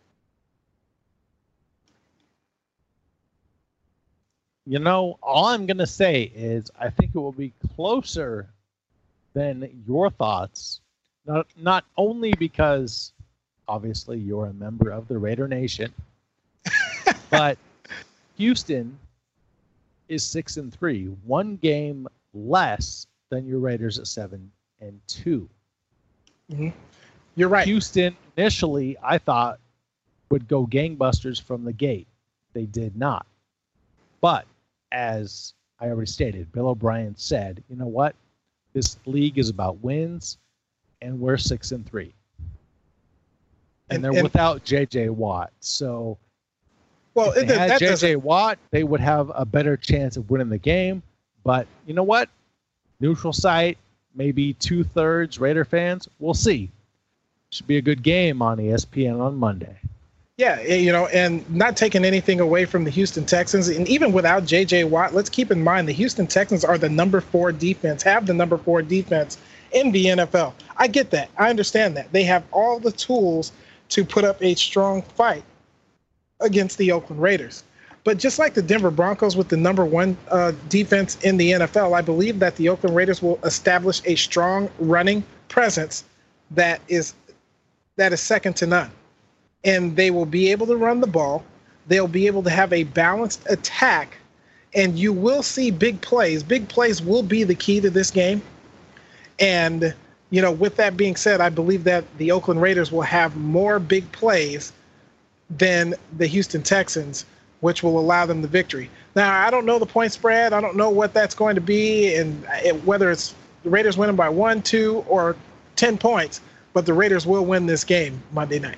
You know, all I'm going to say is I think it will be closer than your thoughts, not not only because obviously you're a member of the Raider Nation, but Houston is six and three, one game less than your Raiders at seven and two. Mm-hmm. You're right. Houston initially, I thought, would go gangbusters from the gate. They did not. But as I already stated, Bill O'Brien said, you know what? This league is about wins, and we're six and three. And, and they're and, without J J Watt. So well, if they it, had that J J doesn't... Watt, they would have a better chance of winning the game. But you know what? Neutral site, maybe two-thirds Raider fans. We'll see. Should be a good game on E S P N on Monday. Yeah, you know, and not taking anything away from the Houston Texans, and even without J J Watt, let's keep in mind the Houston Texans are the number four defense, have the number four defense in the N F L. I get that. I understand that. They have all the tools to put up a strong fight against the Oakland Raiders. But just like the Denver Broncos with the number one uh, defense in the N F L, I believe that the Oakland Raiders will establish a strong running presence that is that is second to none. And they will be able to run the ball. They'll be able to have a balanced attack, and you will see big plays. Big plays will be the key to this game. And, you know, with that being said, I believe that the Oakland Raiders will have more big plays than the Houston Texans, which will allow them the victory. Now, I don't know the point spread. I don't know what that's going to be, and it, whether it's the Raiders winning by one, two, or ten points, but the Raiders will win this game Monday night.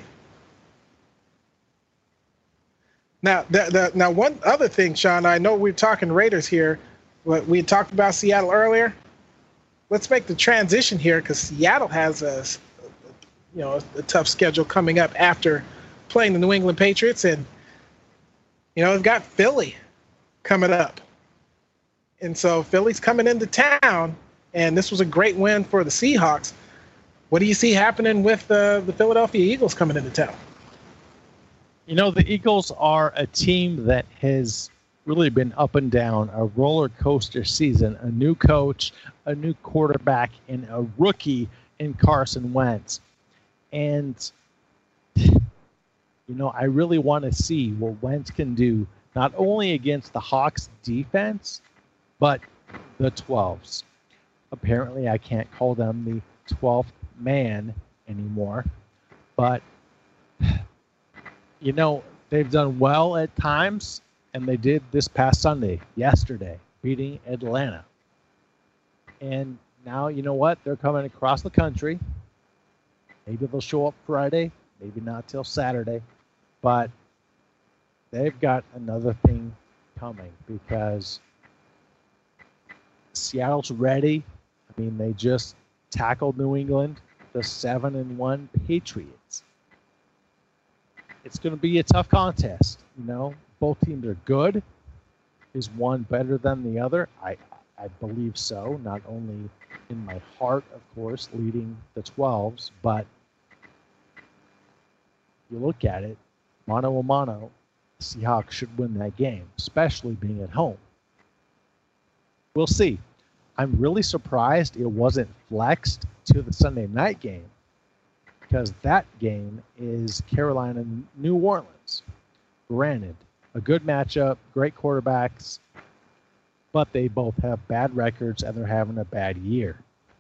Now, the, the, now one other thing, Sean, I know we're talking Raiders here, but we talked about Seattle earlier. Let's make the transition here, because Seattle has a, you know, a, a tough schedule coming up after playing the New England Patriots, and you know they've got Philly coming up, and so Philly's coming into town, and this was a great win for the Seahawks. what do you see happening with uh, the Philadelphia Eagles coming into town? You know, the Eagles are a team that has really been up and down, a roller coaster season, a new coach, a new quarterback, and a rookie in Carson Wentz. And, you know, I really want to see what Wentz can do, not only against the Hawks defense, but the twelves. Apparently, I can't call them the twelfth man anymore, but, you know, they've done well at times, and they did this past Sunday, yesterday, beating Atlanta. And now, you know what? They're coming across the country. Maybe they'll show up Friday, maybe not till Saturday, but they've got another thing coming because Seattle's ready. I mean, they just tackled New England, the seven and one Patriots. It's going to be a tough contest, you know. Both teams are good. Is one better than the other? I I believe so. Not only in my heart, of course, leading the twelves, but you look at it, mano a mano, the Seahawks should win that game, especially being at home. We'll see. I'm really surprised it wasn't flexed to the Sunday night game because that game is Carolina, New Orleans. Granted, a good matchup, great quarterbacks, but they both have bad records and they're having a bad year.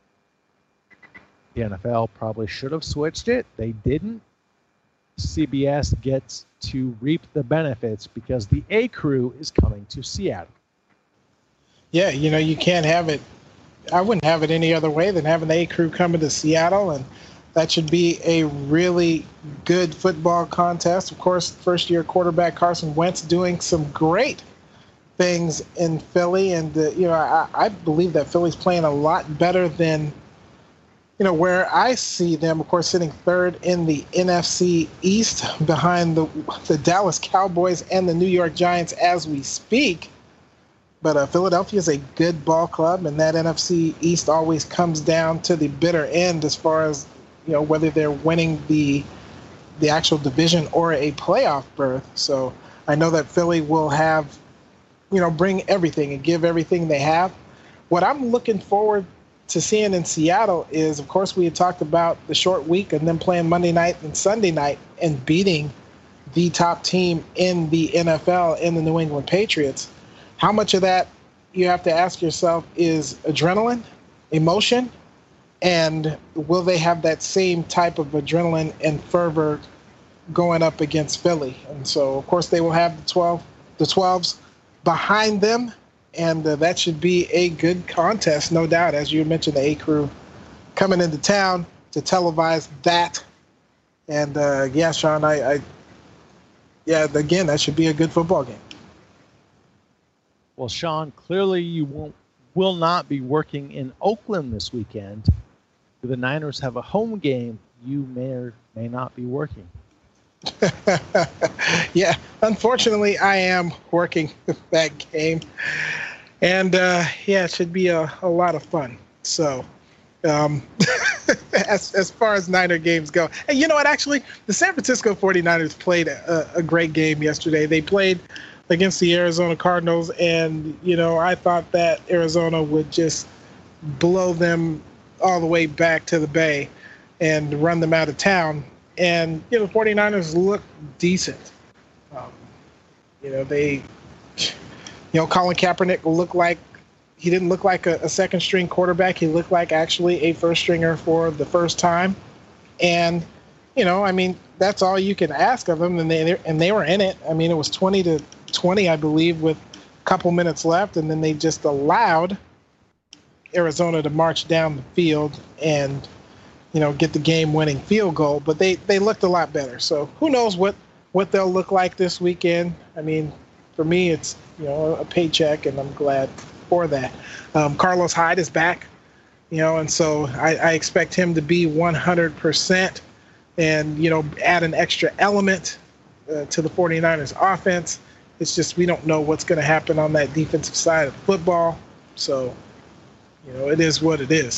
The N F L probably should have switched it. They didn't. C B S gets to reap the benefits because the A Crew is coming to Seattle. Yeah, you know, you can't have it. I wouldn't have it any other way than having the A Crew coming to Seattle, and that should be a really good football contest. Of course, first-year quarterback Carson Wentz doing some great things in Philly, and uh, you know, I, I believe that Philly's playing a lot better than, you know, where I see them. Of course, sitting third in the N F C East behind the the Dallas Cowboys and the New York Giants as we speak. But uh, Philadelphia is a good ball club, and that N F C East always comes down to the bitter end as far as, you know, whether they're winning the the actual division or a playoff berth. So I know that Philly will have, you know, bring everything and give everything they have. What I'm looking forward to seeing in Seattle is, of course, we had talked about the short week and then playing Monday night and Sunday night and beating the top team in the N F L in the New England Patriots. How much of that, you have to ask yourself, is adrenaline, emotion, and will they have that same type of adrenaline and fervor going up against Philly? And so, of course, they will have the twelve, the twelves behind them, and uh, that should be a good contest, no doubt. As you mentioned, the A Crew coming into town to televise that. And uh, yeah, Sean, I, I, yeah, again, that should be a good football game. Well, Sean, clearly you won't, will not be working in Oakland this weekend. The Niners have a home game. You may or may not be working. Yeah, unfortunately, I am working that game. And, uh, yeah, it should be a, a lot of fun. So, um, as, as far as Niner games go. And you know what, actually, the San Francisco forty-niners played a, a great game yesterday. They played against the Arizona Cardinals, and, you know, I thought that Arizona would just blow them all the way back to the Bay and run them out of town. And, you know, the forty-niners look decent. Um, you know, they, you know, Colin Kaepernick looked like, he didn't look like a, a second-string quarterback. He looked like actually a first-stringer for the first time. And, you know, I mean, that's all you can ask of them, and they and they were in it. I mean, it was twenty to twenty, I believe, with a couple minutes left, and then they just allowed Arizona to march down the field and, you know, get the game-winning field goal. But they, they looked a lot better. So who knows what, what they'll look like this weekend. I mean, for me, it's, you know, a paycheck, and I'm glad for that. Um, Carlos Hyde is back, you know, and so I, I expect him to be one hundred percent and, you know, add an extra element uh, to the forty-niners offense. It's just we don't know what's going to happen on that defensive side of football. So, you know, it is what it is.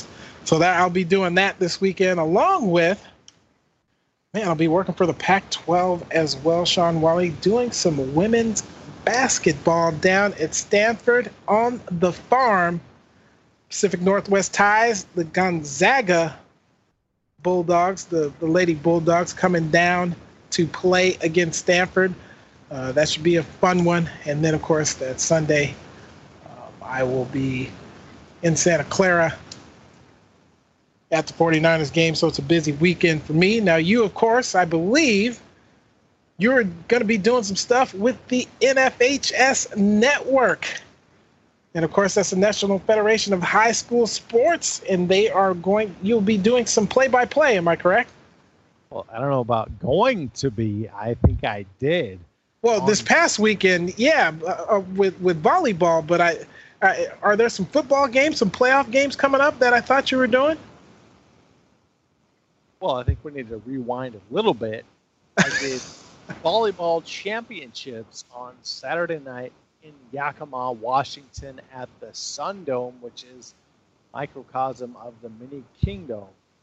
So that I'll be doing that this weekend, along with, man, I'll be working for the Pac twelve as well, Sean Wally, doing some women's basketball down at Stanford on the farm. Pacific Northwest ties, the Gonzaga Bulldogs, the, the Lady Bulldogs coming down to play against Stanford. Uh, that should be a fun one. And then, of course, that Sunday, um, I will be in Santa Clara at the 49ers game, so it's a busy weekend for me. Now, you, of course, I believe you're going to be doing some stuff with the N F H S Network. And, of course, that's the National Federation of High School Sports, and they are going – you'll be doing some play-by-play, am I correct? Well, I don't know about going to be. I think I did. Well, this past weekend, yeah, uh, with, with volleyball, but I, I are there some football games, some playoff games coming up that I thought you were doing? Well, I think we need to rewind a little bit. I did volleyball championships on Saturday night in Yakima, Washington at the Sun Dome, which is microcosm of the mini Kingdom.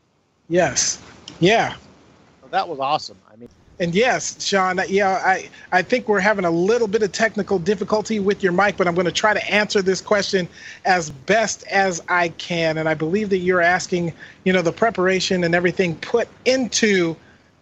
Yes. Yeah. So that was awesome. I mean, and yes, Sean, yeah, I, I think we're having a little bit of technical difficulty with your mic, but I'm going to try to answer this question as best as I can. And I believe that you're asking, you know, the preparation and everything put into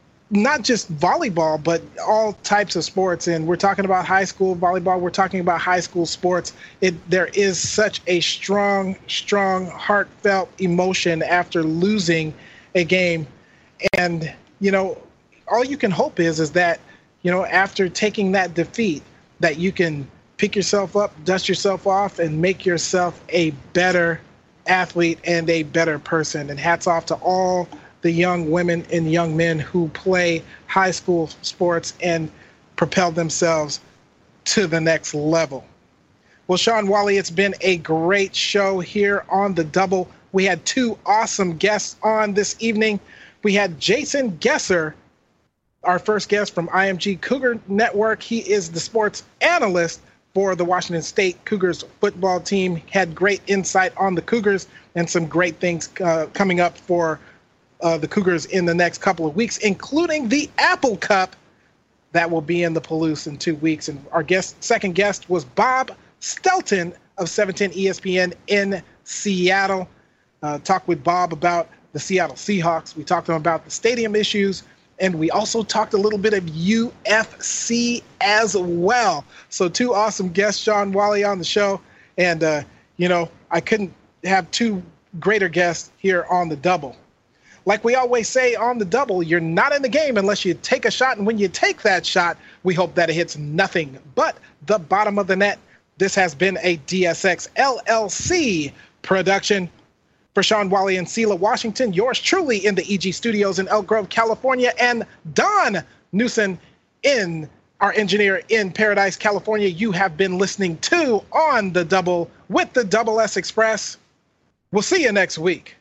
not just volleyball, but all types of sports. And we're talking about high school volleyball. We're talking about high school sports. It, there is such a strong, strong, heartfelt emotion after losing a game. And, you know, all you can hope is, is that, you know, after taking that defeat, that you can pick yourself up, dust yourself off, and make yourself a better athlete and a better person. And hats off to all the young women and young men who play high school sports and propel themselves to the next level. Well, Sean Wally, it's been a great show here on The Double. We had two awesome guests on this evening. We had Jason Gesser, our first guest from I M G Cougar Network. He is the sports analyst for the Washington State Cougars football team. Had great insight on the Cougars and some great things uh, coming up for Uh, the Cougars in the next couple of weeks, including the Apple Cup that will be in the Palouse in two weeks. And our guest, second guest was Bob Stelton of seven ten E S P N in Seattle. Uh, talked with Bob about the Seattle Seahawks. We talked to him about the stadium issues, and we also talked a little bit of U F C as well. So two awesome guests, Sean Wally on the show. And, uh, you know, I couldn't have two greater guests here on The Double. Like we always say on The Double, you're not in the game unless you take a shot. And when you take that shot, we hope that it hits nothing but the bottom of the net. This has been a D S X L L C production. For Sean Wally in Selah, Washington, yours truly in the E G Studios in Elk Grove, California, and Don Newsom in our engineer in Paradise, California, you have been listening to On The Double with the Double S Express. We'll see you next week.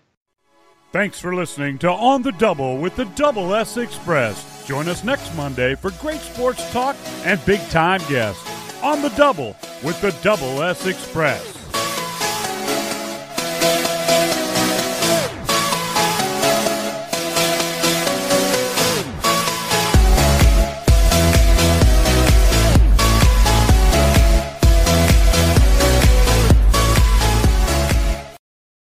Thanks for listening to On the Double with the Double S Express. Join us next Monday for great sports talk and big-time guests. On the Double with the Double S Express.